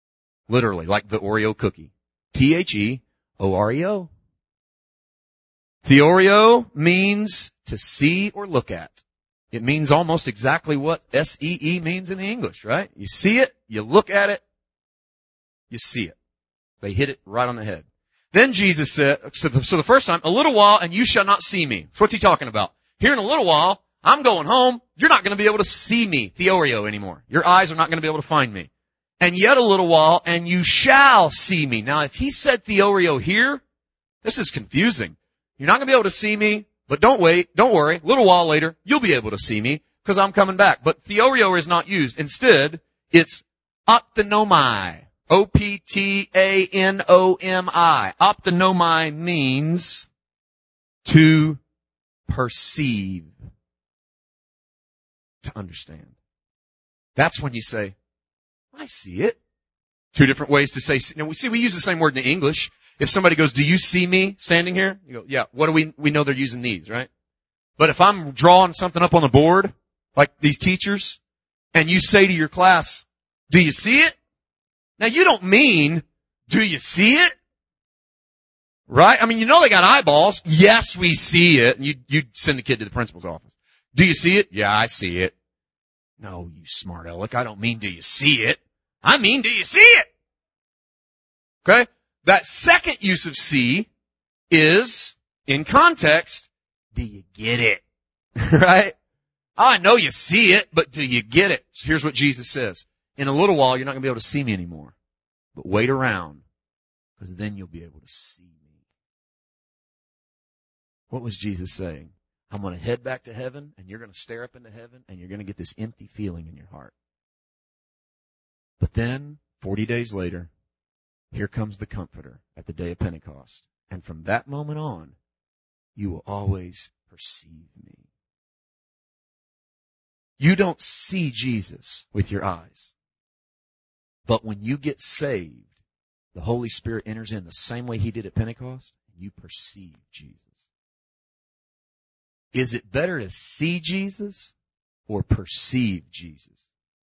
Literally, like the Oreo cookie. T-H-E-O-R-E-O. Theoreo means to see or look at. It means almost exactly what S-E-E means in the English, right? You see it, you look at it, you see it. They hit it right on the head. Then Jesus said, so the first time, a little while and you shall not see me. So what's he talking about? Here in a little while, I'm going home. You're not going to be able to see me, theoreo, anymore. Your eyes are not going to be able to find me. And yet a little while and you shall see me. Now if he said theoreo here, this is confusing. You're not going to be able to see me, but don't worry. A little while later, you'll be able to see me because I'm coming back. But theoreo is not used. Instead, it's optanomai. O-P-T-A-N-O-M-I. Optanomai means to perceive, to understand. That's when you say, I see it. Two different ways to say, now we use the same word in the English. If somebody goes, do you see me standing here? You go, yeah, what do we know they're using these, right? But if I'm drawing something up on the board, like these teachers, and you say to your class, do you see it? Now you don't mean, do you see it? Right? I mean, you know they got eyeballs. Yes, we see it. And you send the kid to the principal's office. Do you see it? Yeah, I see it. No, you smart aleck. I don't mean do you see it. I mean, do you see it? Okay? That second use of see is, in context, do you get it? Right? I know you see it, but do you get it? So here's what Jesus says. In a little while, you're not going to be able to see me anymore. But wait around, because then you'll be able to see me. What was Jesus saying? I'm going to head back to heaven, and you're going to stare up into heaven, and you're going to get this empty feeling in your heart. But then, 40 days later, here comes the Comforter at the day of Pentecost. And from that moment on, you will always perceive me. You don't see Jesus with your eyes. But when you get saved, the Holy Spirit enters in the same way He did at Pentecost, and you perceive Jesus. Is it better to see Jesus or perceive Jesus?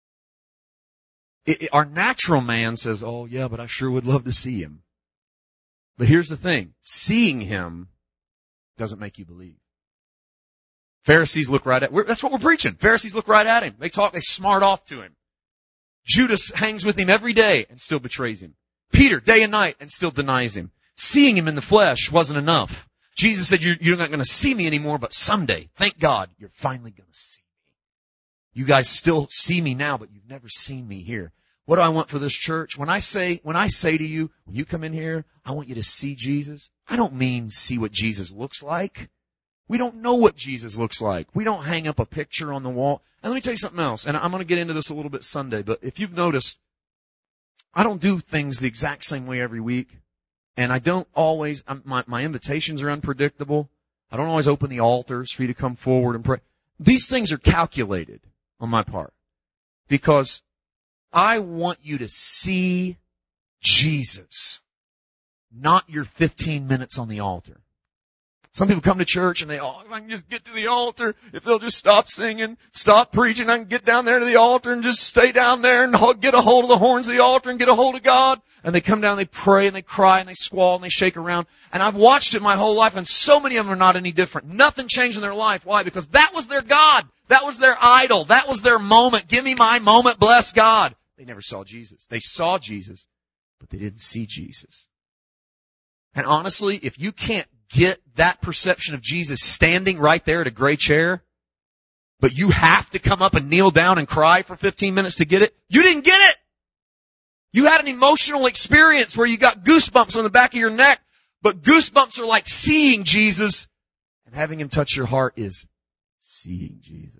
Our natural man says, oh yeah, but I sure would love to see Him. But here's the thing. Seeing Him doesn't make you believe. Pharisees look right at, that's what we're preaching. Pharisees look right at Him. They smart off to Him. Judas hangs with Him every day and still betrays Him. Peter, day and night, and still denies Him. Seeing Him in the flesh wasn't enough. Jesus said, you're not going to see me anymore, but someday, thank God, you're finally going to see me. You guys still see me now, but you've never seen me here. What do I want for this church? When I say to you, when you come in here, I want you to see Jesus, I don't mean see what Jesus looks like. We don't know what Jesus looks like. We don't hang up a picture on the wall. And let me tell you something else, and I'm going to get into this a little bit Sunday, but if you've noticed, I don't do things the exact same way every week. And I don't always, my invitations are unpredictable. I don't always open the altars for you to come forward and pray. These things are calculated on my part because I want you to see Jesus, not your 15 minutes on the altar. Some people come to church and if I can just get to the altar, if they'll just stop singing, stop preaching, I can get down there to the altar and just stay down there and get a hold of the horns of the altar and get a hold of God. And they come down, they pray and they cry and they squall and they shake around. And I've watched it my whole life and so many of them are not any different. Nothing changed in their life. Why? Because that was their God. That was their idol. That was their moment. Give me my moment, bless God. They never saw Jesus. They saw Jesus, but they didn't see Jesus. And honestly, if you can't get that perception of Jesus standing right there at a gray chair, but you have to come up and kneel down and cry for 15 minutes to get it, you didn't get it. You had an emotional experience where you got goosebumps on the back of your neck, but goosebumps are like seeing Jesus, and having Him touch your heart is seeing Jesus.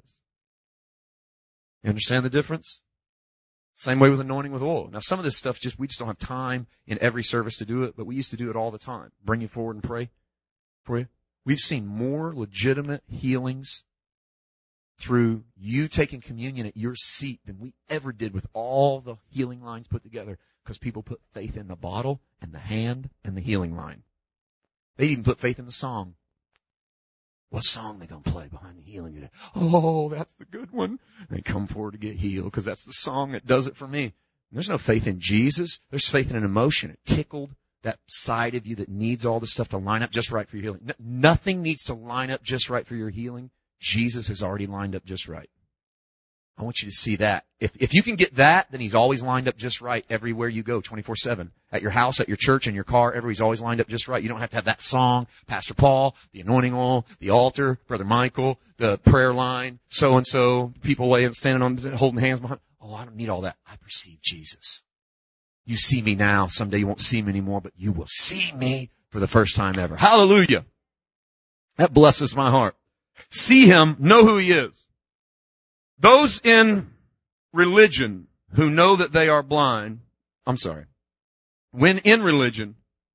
You understand the difference? Same way with anointing with oil. Now some of this stuff we just don't have time in every service to do it, but we used to do it all the time. Bring you forward and pray for you. We've seen more legitimate healings through you taking communion at your seat than we ever did with all the healing lines put together because people put faith in the bottle and the hand and the healing line. They even put faith in the song. What song are they going to play behind the healing today? Oh, that's the good one. And they come forward to get healed because that's the song that does it for me. And there's no faith in Jesus. There's faith in an emotion. It tickled that side of you that needs all this stuff to line up just right for your healing. Nothing needs to line up just right for your healing. Jesus has already lined up just right. I want you to see that. If you can get that, then He's always lined up just right everywhere you go, 24/7. At your house, at your church, in your car, He's always lined up just right. You don't have to have that song, Pastor Paul, the anointing oil, the altar, Brother Michael, the prayer line, so-and-so, people standing on, holding hands behind. Oh, I don't need all that. I perceive Jesus. You see me now. Someday you won't see me anymore, but you will see me for the first time ever. Hallelujah. That blesses my heart. See Him, know who He is. Those in religion who know that they are blind, when in religion,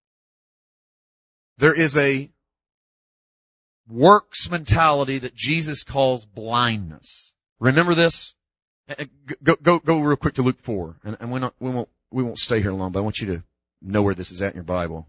there is a works mentality that Jesus calls blindness. Remember this? Go real quick to Luke 4, and we won't stay here long, but I want you to know where this is at in your Bible.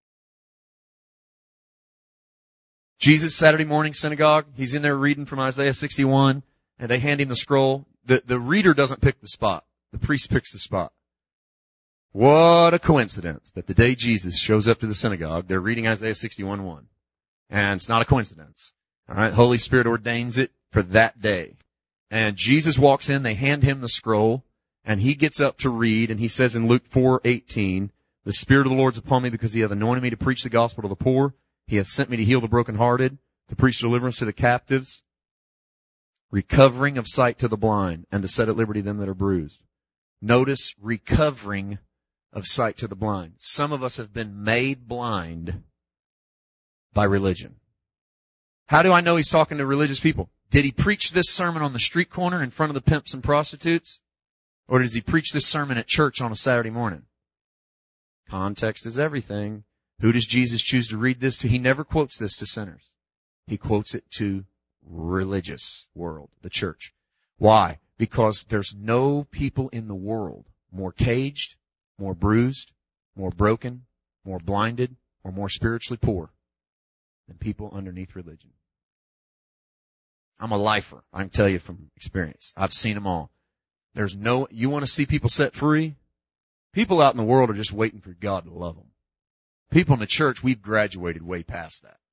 Jesus, Saturday morning synagogue, He's in there reading from Isaiah 61. And they hand Him the scroll. The reader doesn't pick the spot. The priest picks the spot. What a coincidence that the day Jesus shows up to the synagogue, they're reading Isaiah 61:1. And it's not a coincidence. Alright, Holy Spirit ordains it for that day. And Jesus walks in, they hand Him the scroll, and He gets up to read, and He says in Luke 4:18, the Spirit of the Lord's upon me because He hath anointed me to preach the gospel to the poor. He hath sent me to heal the brokenhearted, to preach deliverance to the captives, recovering of sight to the blind, and to set at liberty them that are bruised. Notice recovering of sight to the blind. Some of us have been made blind by religion. How do I know He's talking to religious people? Did He preach this sermon on the street corner in front of the pimps and prostitutes? Or does He preach this sermon at church on a Saturday morning? Context is everything. Who does Jesus choose to read this to? He never quotes this to sinners. He quotes it to religious world, the church. Why? Because there's no people in the world more caged, more bruised, more broken, more blinded, or more spiritually poor than people underneath religion. I'm a lifer. I can tell you from experience. I've seen them all. You want to see people set free? People out in the world are just waiting for God to love them. People in the church, we've graduated way past that.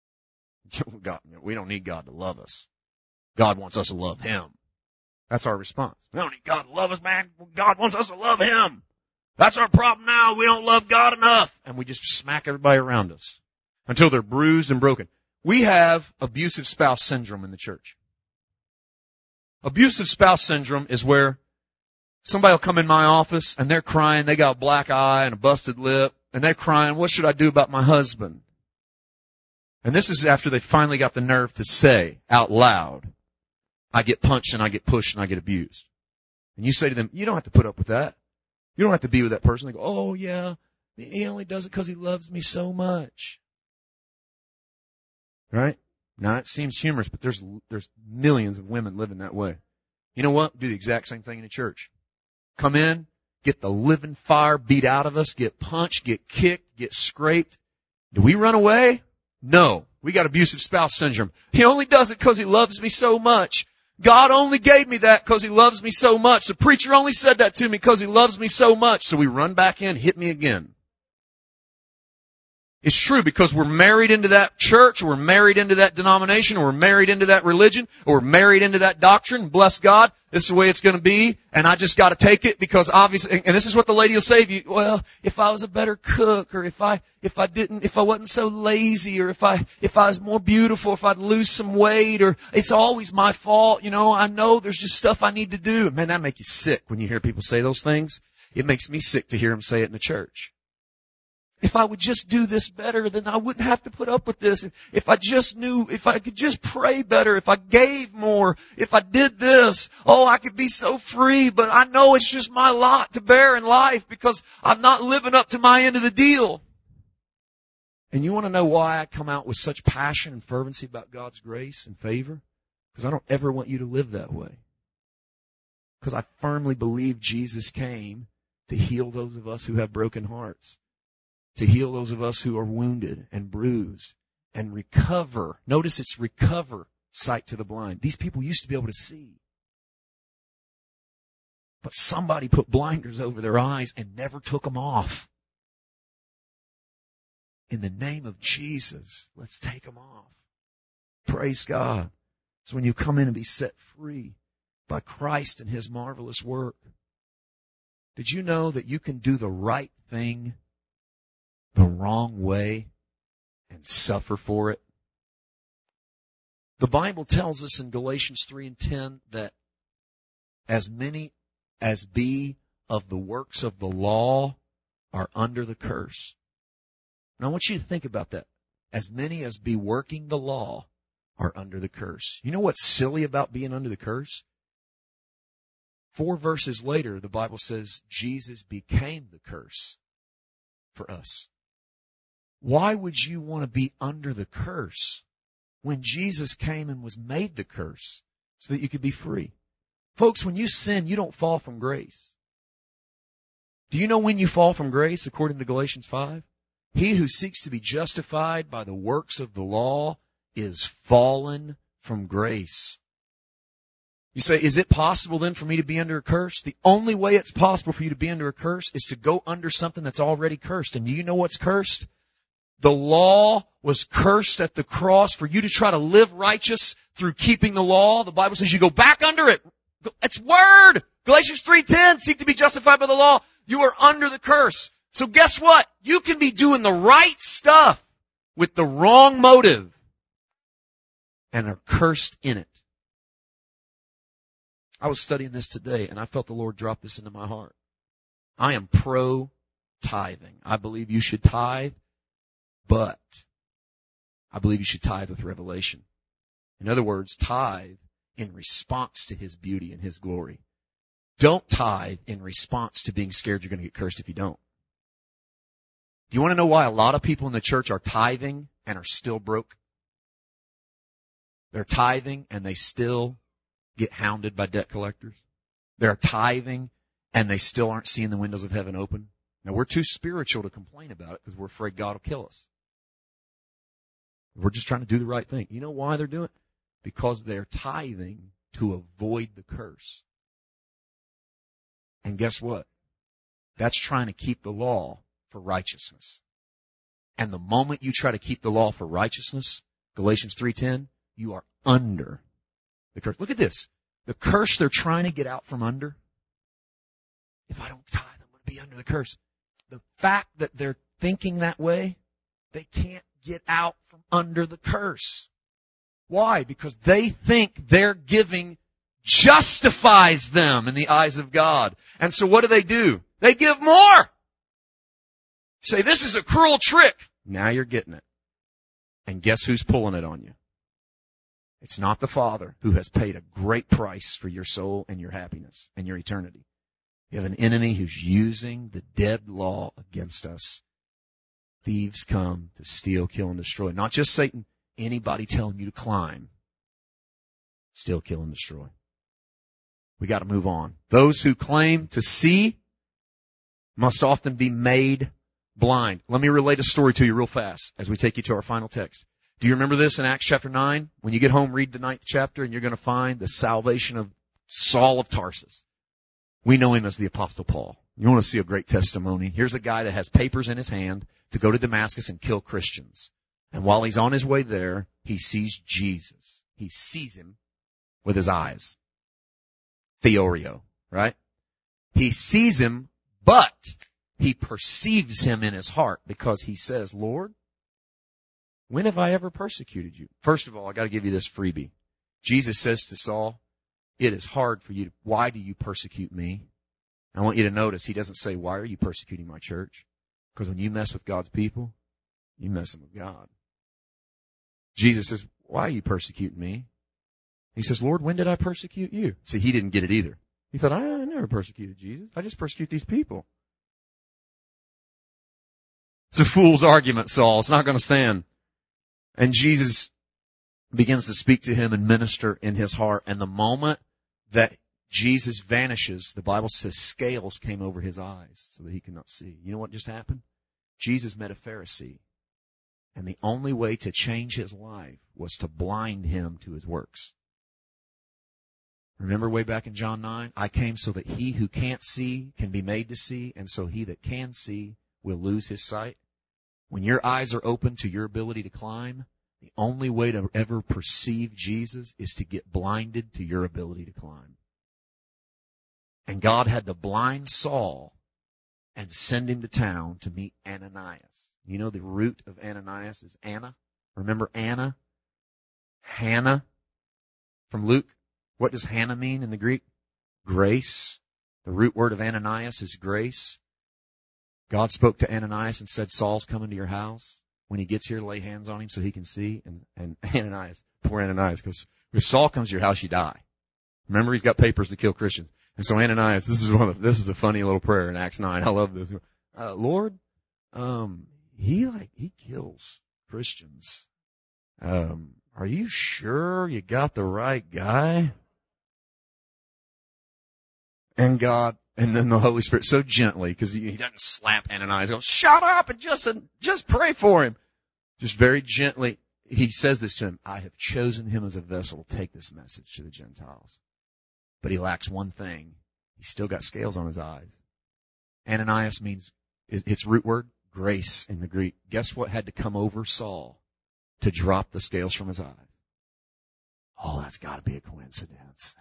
We don't need God to love us. God wants us to love Him. That's our response. We don't need God to love us, man. God wants us to love Him. That's our problem now. We don't love God enough. And we just smack everybody around us until they're bruised and broken. We have abusive spouse syndrome in the church. Abusive spouse syndrome is where somebody will come in my office and they're crying. They got a black eye and a busted lip. And they're crying, what should I do about my husband? And this is after they finally got the nerve to say out loud, I get punched and I get pushed and I get abused. And you say to them, you don't have to put up with that. You don't have to be with that person. They go, oh yeah, he only does it because he loves me so much. Right? Now it seems humorous, but there's millions of women living that way. You know what? Do the exact same thing in the church. Come in, get the living fire beat out of us, get punched, get kicked, get scraped. Do we run away? No. We got abusive spouse syndrome. He only does it because he loves me so much. God only gave me that because He loves me so much. The preacher only said that to me because He loves me so much. So we run back in, hit me again. It's true because we're married into that church, or we're married into that denomination, or we're married into that religion, or we're married into that doctrine. Bless God, this is the way it's going to be, and I just got to take it because obviously, and this is what the lady will say to you, well, if I was a better cook, or if I wasn't so lazy, or if I was more beautiful, if I'd lose some weight, or it's always my fault, I know there's just stuff I need to do. Man, that makes you sick when you hear people say those things. It makes me sick to hear them say it in the church. If I would just do this better, then I wouldn't have to put up with this. If I just knew, if I could just pray better, if I gave more, if I did this, I could be so free, but I know it's just my lot to bear in life because I'm not living up to my end of the deal. And you want to know why I come out with such passion and fervency about God's grace and favor? Because I don't ever want you to live that way. Because I firmly believe Jesus came to heal those of us who have broken hearts. To heal those of us who are wounded and bruised and recover. Notice it's recover sight to the blind. These people used to be able to see. But somebody put blinders over their eyes and never took them off. In the name of Jesus, let's take them off. Praise God. So when you come in and be set free by Christ and His marvelous work, did you know that you can do the right thing the wrong way and suffer for it? The Bible tells us in Galatians 3:10 that as many as be of the works of the law are under the curse. Now I want you to think about that. As many as be working the law are under the curse. You know what's silly about being under the curse? 4 verses later, the Bible says Jesus became the curse for us. Why would you want to be under the curse when Jesus came and was made the curse so that you could be free? Folks, when you sin, you don't fall from grace. Do you know when you fall from grace, according to Galatians 5? He who seeks to be justified by the works of the law is fallen from grace. You say, is it possible then for me to be under a curse? The only way it's possible for you to be under a curse is to go under something that's already cursed. And do you know what's cursed? The law was cursed at the cross. For you to try to live righteous through keeping the law, the Bible says you go back under it. It's word! Galatians 3:10, seek to be justified by the law. You are under the curse. So guess what? You can be doing the right stuff with the wrong motive and are cursed in it. I was studying this today and I felt the Lord drop this into my heart. I am pro-tithing. I believe you should tithe, but I believe you should tithe with revelation. In other words, tithe in response to His beauty and His glory. Don't tithe in response to being scared you're going to get cursed if you don't. Do you want to know why a lot of people in the church are tithing and are still broke? They're tithing and they still get hounded by debt collectors. They're tithing and they still aren't seeing the windows of heaven open. Now, we're too spiritual to complain about it because we're afraid God will kill us. We're just trying to do the right thing. You know why they're doing it? Because they're tithing to avoid the curse. And guess what? That's trying to keep the law for righteousness. And the moment you try to keep the law for righteousness, Galatians 3:10, you are under the curse. Look at this. The curse they're trying to get out from under. If I don't tithe, I'm going to be under the curse. The fact that they're thinking that way, they can't get out from under the curse. Why? Because they think their giving justifies them in the eyes of God. And so what do? They give more. Say, this is a cruel trick. Now you're getting it. And guess who's pulling it on you? It's not the Father, who has paid a great price for your soul and your happiness and your eternity. You have an enemy who's using the dead law against us. Thieves come to steal, kill, and destroy. Not just Satan, anybody telling you to climb. Steal, kill, and destroy. We got to move on. Those who claim to see must often be made blind. Let me relate a story to you real fast as we take you to our final text. Do you remember this in Acts chapter 9? When you get home, read the 9th chapter and you're going to find the salvation of Saul of Tarsus. We know him as the Apostle Paul. You want to see a great testimony? Here's a guy that has papers in his hand to go to Damascus and kill Christians. And while he's on his way there, he sees Jesus. He sees him with his eyes. Theorio, right? He sees him, but he perceives him in his heart because he says, Lord, when have I ever persecuted you? First of all, I got to give you this freebie. Jesus says to Saul, it is hard for you. Why do you persecute me? I want you to notice he doesn't say, why are you persecuting my church? Because when you mess with God's people, you're messing with God. Jesus says, why are you persecuting me? He says, Lord, when did I persecute you? See, he didn't get it either. He thought, I never persecuted Jesus. I just persecute these people. It's a fool's argument, Saul. It's not going to stand. And Jesus begins to speak to him and minister in his heart. And the moment that Jesus vanishes, the Bible says scales came over his eyes so that he could not see. You know what just happened? Jesus met a Pharisee. And the only way to change his life was to blind him to his works. Remember way back in John 9? I came so that he who can't see can be made to see, and so he that can see will lose his sight. When your eyes are open to your ability to climb, the only way to ever perceive Jesus is to get blinded to your ability to climb. And God had to blind Saul and send him to town to meet Ananias. You know the root of Ananias is Anna? Remember Anna? Hannah from Luke. What does Hannah mean in the Greek? Grace. The root word of Ananias is grace. God spoke to Ananias and said, Saul's coming to your house. When he gets here, lay hands on him so he can see. And Ananias, poor Ananias, because if Saul comes to your house, you die. Remember, he's got papers to kill Christians. And so Ananias, this is a funny little prayer in Acts 9. I love this. Lord, he kills Christians. Are you sure you got the right guy? And then the Holy Spirit so gently, because he doesn't slap Ananias, goes, shut up and just pray for him. Just very gently, he says this to him, I have chosen him as a vessel to take this message to the Gentiles. But he lacks one thing. He's still got scales on his eyes. Ananias means, its root word, grace in the Greek. Guess what had to come over Saul to drop the scales from his eyes? Oh, that's got to be a coincidence.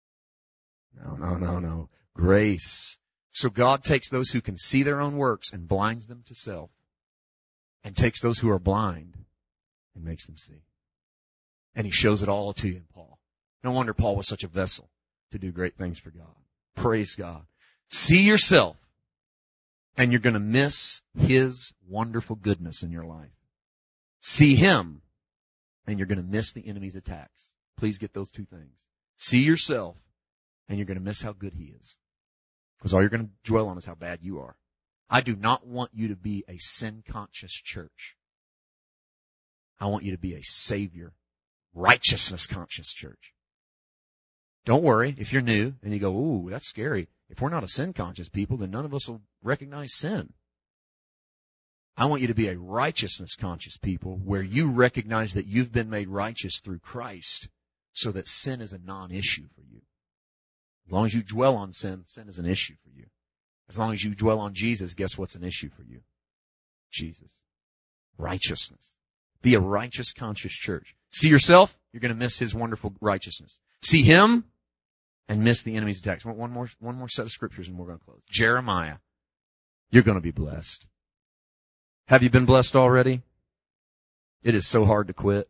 No. Grace. So God takes those who can see their own works and blinds them to self, and takes those who are blind and makes them see. And he shows it all to you in Paul. No wonder Paul was such a vessel to do great things for God. Praise God. See yourself, and you're going to miss his wonderful goodness in your life. See him, and you're going to miss the enemy's attacks. Please get those two things. See yourself, and you're going to miss how good he is. Because all you're going to dwell on is how bad you are. I do not want you to be a sin-conscious church. I want you to be a Savior, righteousness-conscious church. Don't worry if you're new and you go, ooh, that's scary. If we're not a sin-conscious people, then none of us will recognize sin. I want you to be a righteousness-conscious people where you recognize that you've been made righteous through Christ so that sin is a non-issue for you. As long as you dwell on sin, sin is an issue for you. As long as you dwell on Jesus, guess what's an issue for you? Jesus. Righteousness. Be a righteous, conscious church. See yourself, you're going to miss his wonderful righteousness. See him, and miss the enemy's attacks. One more set of scriptures and we're going to close. Jeremiah. You're going to be blessed. Have you been blessed already? It is so hard to quit.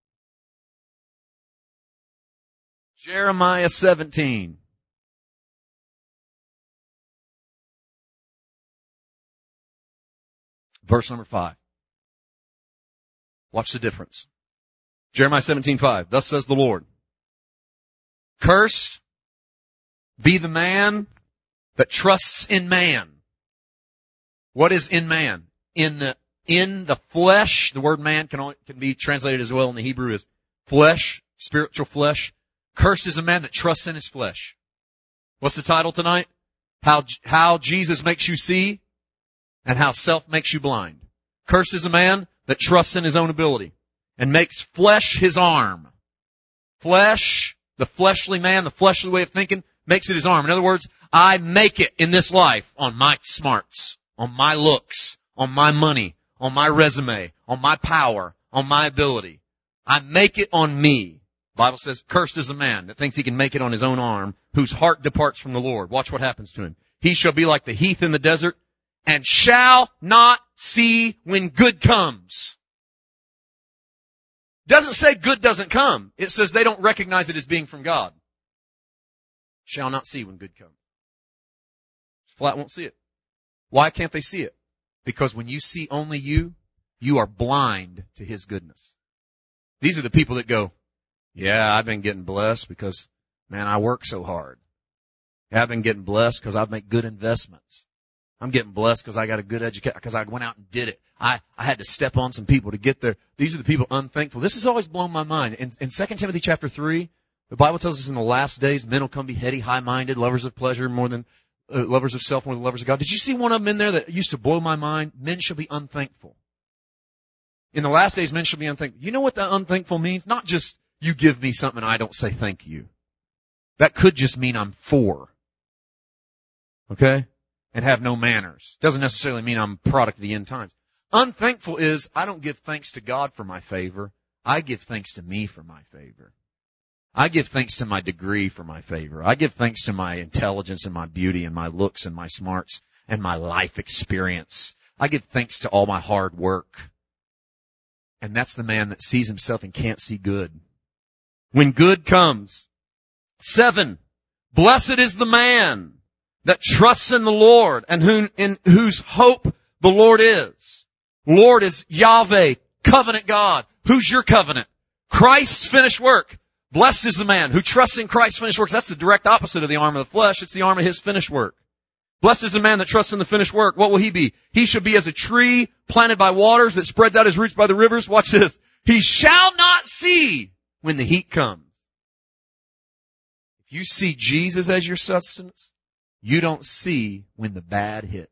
Jeremiah 17. Verse number 5. Watch the difference. Jeremiah 17:5. Thus says the Lord. Cursed be the man that trusts in man. What is in man? In the flesh. The word man can be translated as well in the Hebrew as flesh, spiritual flesh. Cursed is a man that trusts in his flesh. What's the title tonight? How Jesus makes you see and how self makes you blind. Cursed is a man that trusts in his own ability and makes flesh his arm. Flesh, the fleshly man, the fleshly way of thinking, makes it his arm. In other words, I make it in this life on my smarts, on my looks, on my money, on my resume, on my power, on my ability. I make it on me. The Bible says, cursed is the man that thinks he can make it on his own arm, whose heart departs from the Lord. Watch what happens to him. He shall be like the heath in the desert, and shall not see when good comes. Doesn't say good doesn't come. It says they don't recognize it as being from God. Shall not see when good comes. Flat won't see it. Why can't they see it? Because when you see only you are blind to his goodness. These are the people that go, yeah, I've been getting blessed because, man, I work so hard. I've been getting blessed because I make good investments. I'm getting blessed because I got a good education, because I went out and did it. I had to step on some people to get there. These are the people unthankful. This has always blown my mind. In 2 Timothy chapter 3, the Bible tells us in the last days, men will come be heady, high-minded, lovers of pleasure more than, lovers of self more than lovers of God. Did you see one of them in there that used to blow my mind? Men shall be unthankful. In the last days, men shall be unthankful. You know what that unthankful means? Not just, you give me something and I don't say thank you. That could just mean I'm for. Okay? And have no manners. Doesn't necessarily mean I'm a product of the end times. Unthankful is, I don't give thanks to God for my favor. I give thanks to me for my favor. I give thanks to my degree for my favor. I give thanks to my intelligence and my beauty and my looks and my smarts and my life experience. I give thanks to all my hard work. And that's the man that sees himself and can't see good. When good comes. 7, blessed is the man that trusts in the Lord and in whose hope the Lord is. Lord is Yahweh, covenant God. Who's your covenant? Christ's finished work. Blessed is the man who trusts in Christ's finished work. That's the direct opposite of the arm of the flesh. It's the arm of his finished work. Blessed is the man that trusts in the finished work. What will he be? He shall be as a tree planted by waters that spreads out his roots by the rivers. Watch this. He shall not see when the heat comes. If you see Jesus as your sustenance, you don't see when the bad hits.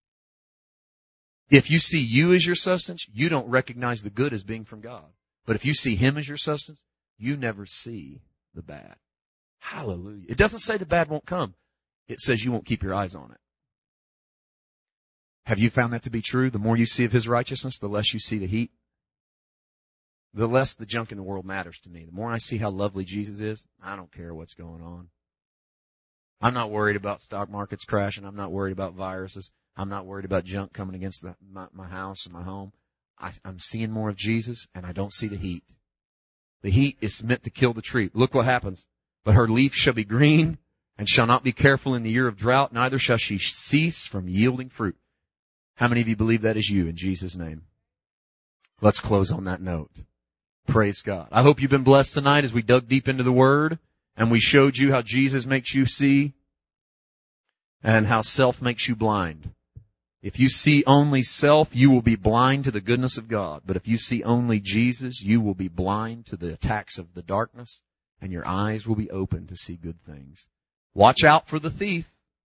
If you see you as your sustenance, you don't recognize the good as being from God. But if you see him as your sustenance, you never see the bad. Hallelujah. It doesn't say the bad won't come. It says you won't keep your eyes on it. Have you found that to be true? The more you see of his righteousness, the less you see the heat. The less the junk in the world matters to me. The more I see how lovely Jesus is, I don't care what's going on. I'm not worried about stock markets crashing. I'm not worried about viruses. I'm not worried about junk coming against my house and my home. I'm seeing more of Jesus, and I don't see the heat. The heat is meant to kill the tree. Look what happens. But her leaf shall be green, and shall not be careful in the year of drought, neither shall she cease from yielding fruit. How many of you believe that is you in Jesus' name? Let's close on that note. Praise God. I hope you've been blessed tonight as we dug deep into the Word, and we showed you how Jesus makes you see, and how self makes you blind. If you see only self, you will be blind to the goodness of God. But if you see only Jesus, you will be blind to the attacks of the darkness, and your eyes will be open to see good things. Watch out for the thief.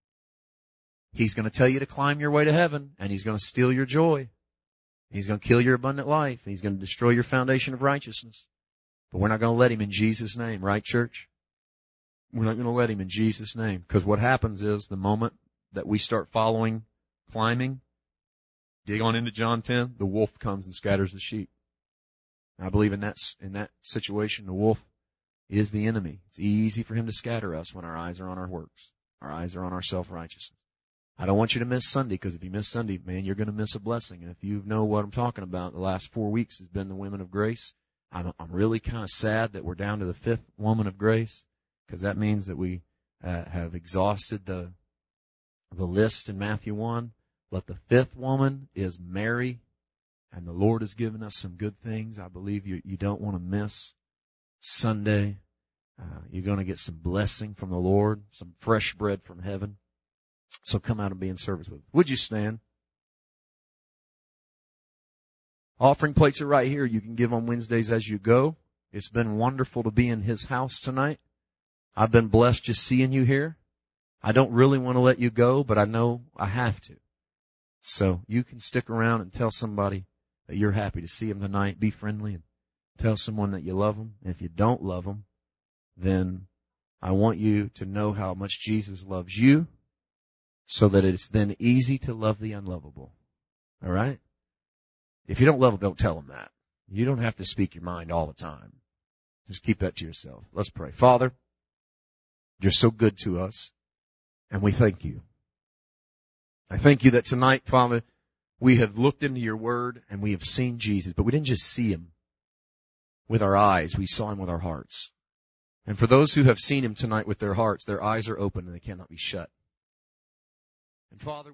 He's going to tell you to climb your way to heaven, and he's going to steal your joy. He's going to kill your abundant life, and he's going to destroy your foundation of righteousness. But we're not going to let him in Jesus' name, right, church? We're not going to let him in Jesus' name. Because what happens is the moment that we start following climbing, dig on into John 10, the wolf comes and scatters the sheep. I believe in that situation, the wolf is the enemy. It's easy for him to scatter us when our eyes are on our works. Our eyes are on our self-righteousness. I don't want you to miss Sunday, because if you miss Sunday, man, you're going to miss a blessing. And if you know what I'm talking about, the last 4 weeks has been the women of grace. I'm really kind of sad that we're down to the 5th woman of grace, because that means that we have exhausted the list in Matthew 1. But the 5th woman is Mary, and the Lord has given us some good things. I believe you don't want to miss Sunday. You're going to get some blessing from the Lord, some fresh bread from heaven. So come out and be in service with us. Would you stand? Offering plates are right here. You can give on Wednesdays as you go. It's been wonderful to be in his house tonight. I've been blessed just seeing you here. I don't really want to let you go, but I know I have to. So you can stick around and tell somebody that you're happy to see them tonight. Be friendly and tell someone that you love them. And if you don't love them, then I want you to know how much Jesus loves you, so that it's then easy to love the unlovable. All right? If you don't love them, don't tell them that. You don't have to speak your mind all the time. Just keep that to yourself. Let's pray. Father, you're so good to us, and we thank you. I thank you that tonight, Father, we have looked into your word and we have seen Jesus, but we didn't just see him with our eyes. We saw him with our hearts. And for those who have seen him tonight with their hearts, their eyes are open and they cannot be shut. And Father,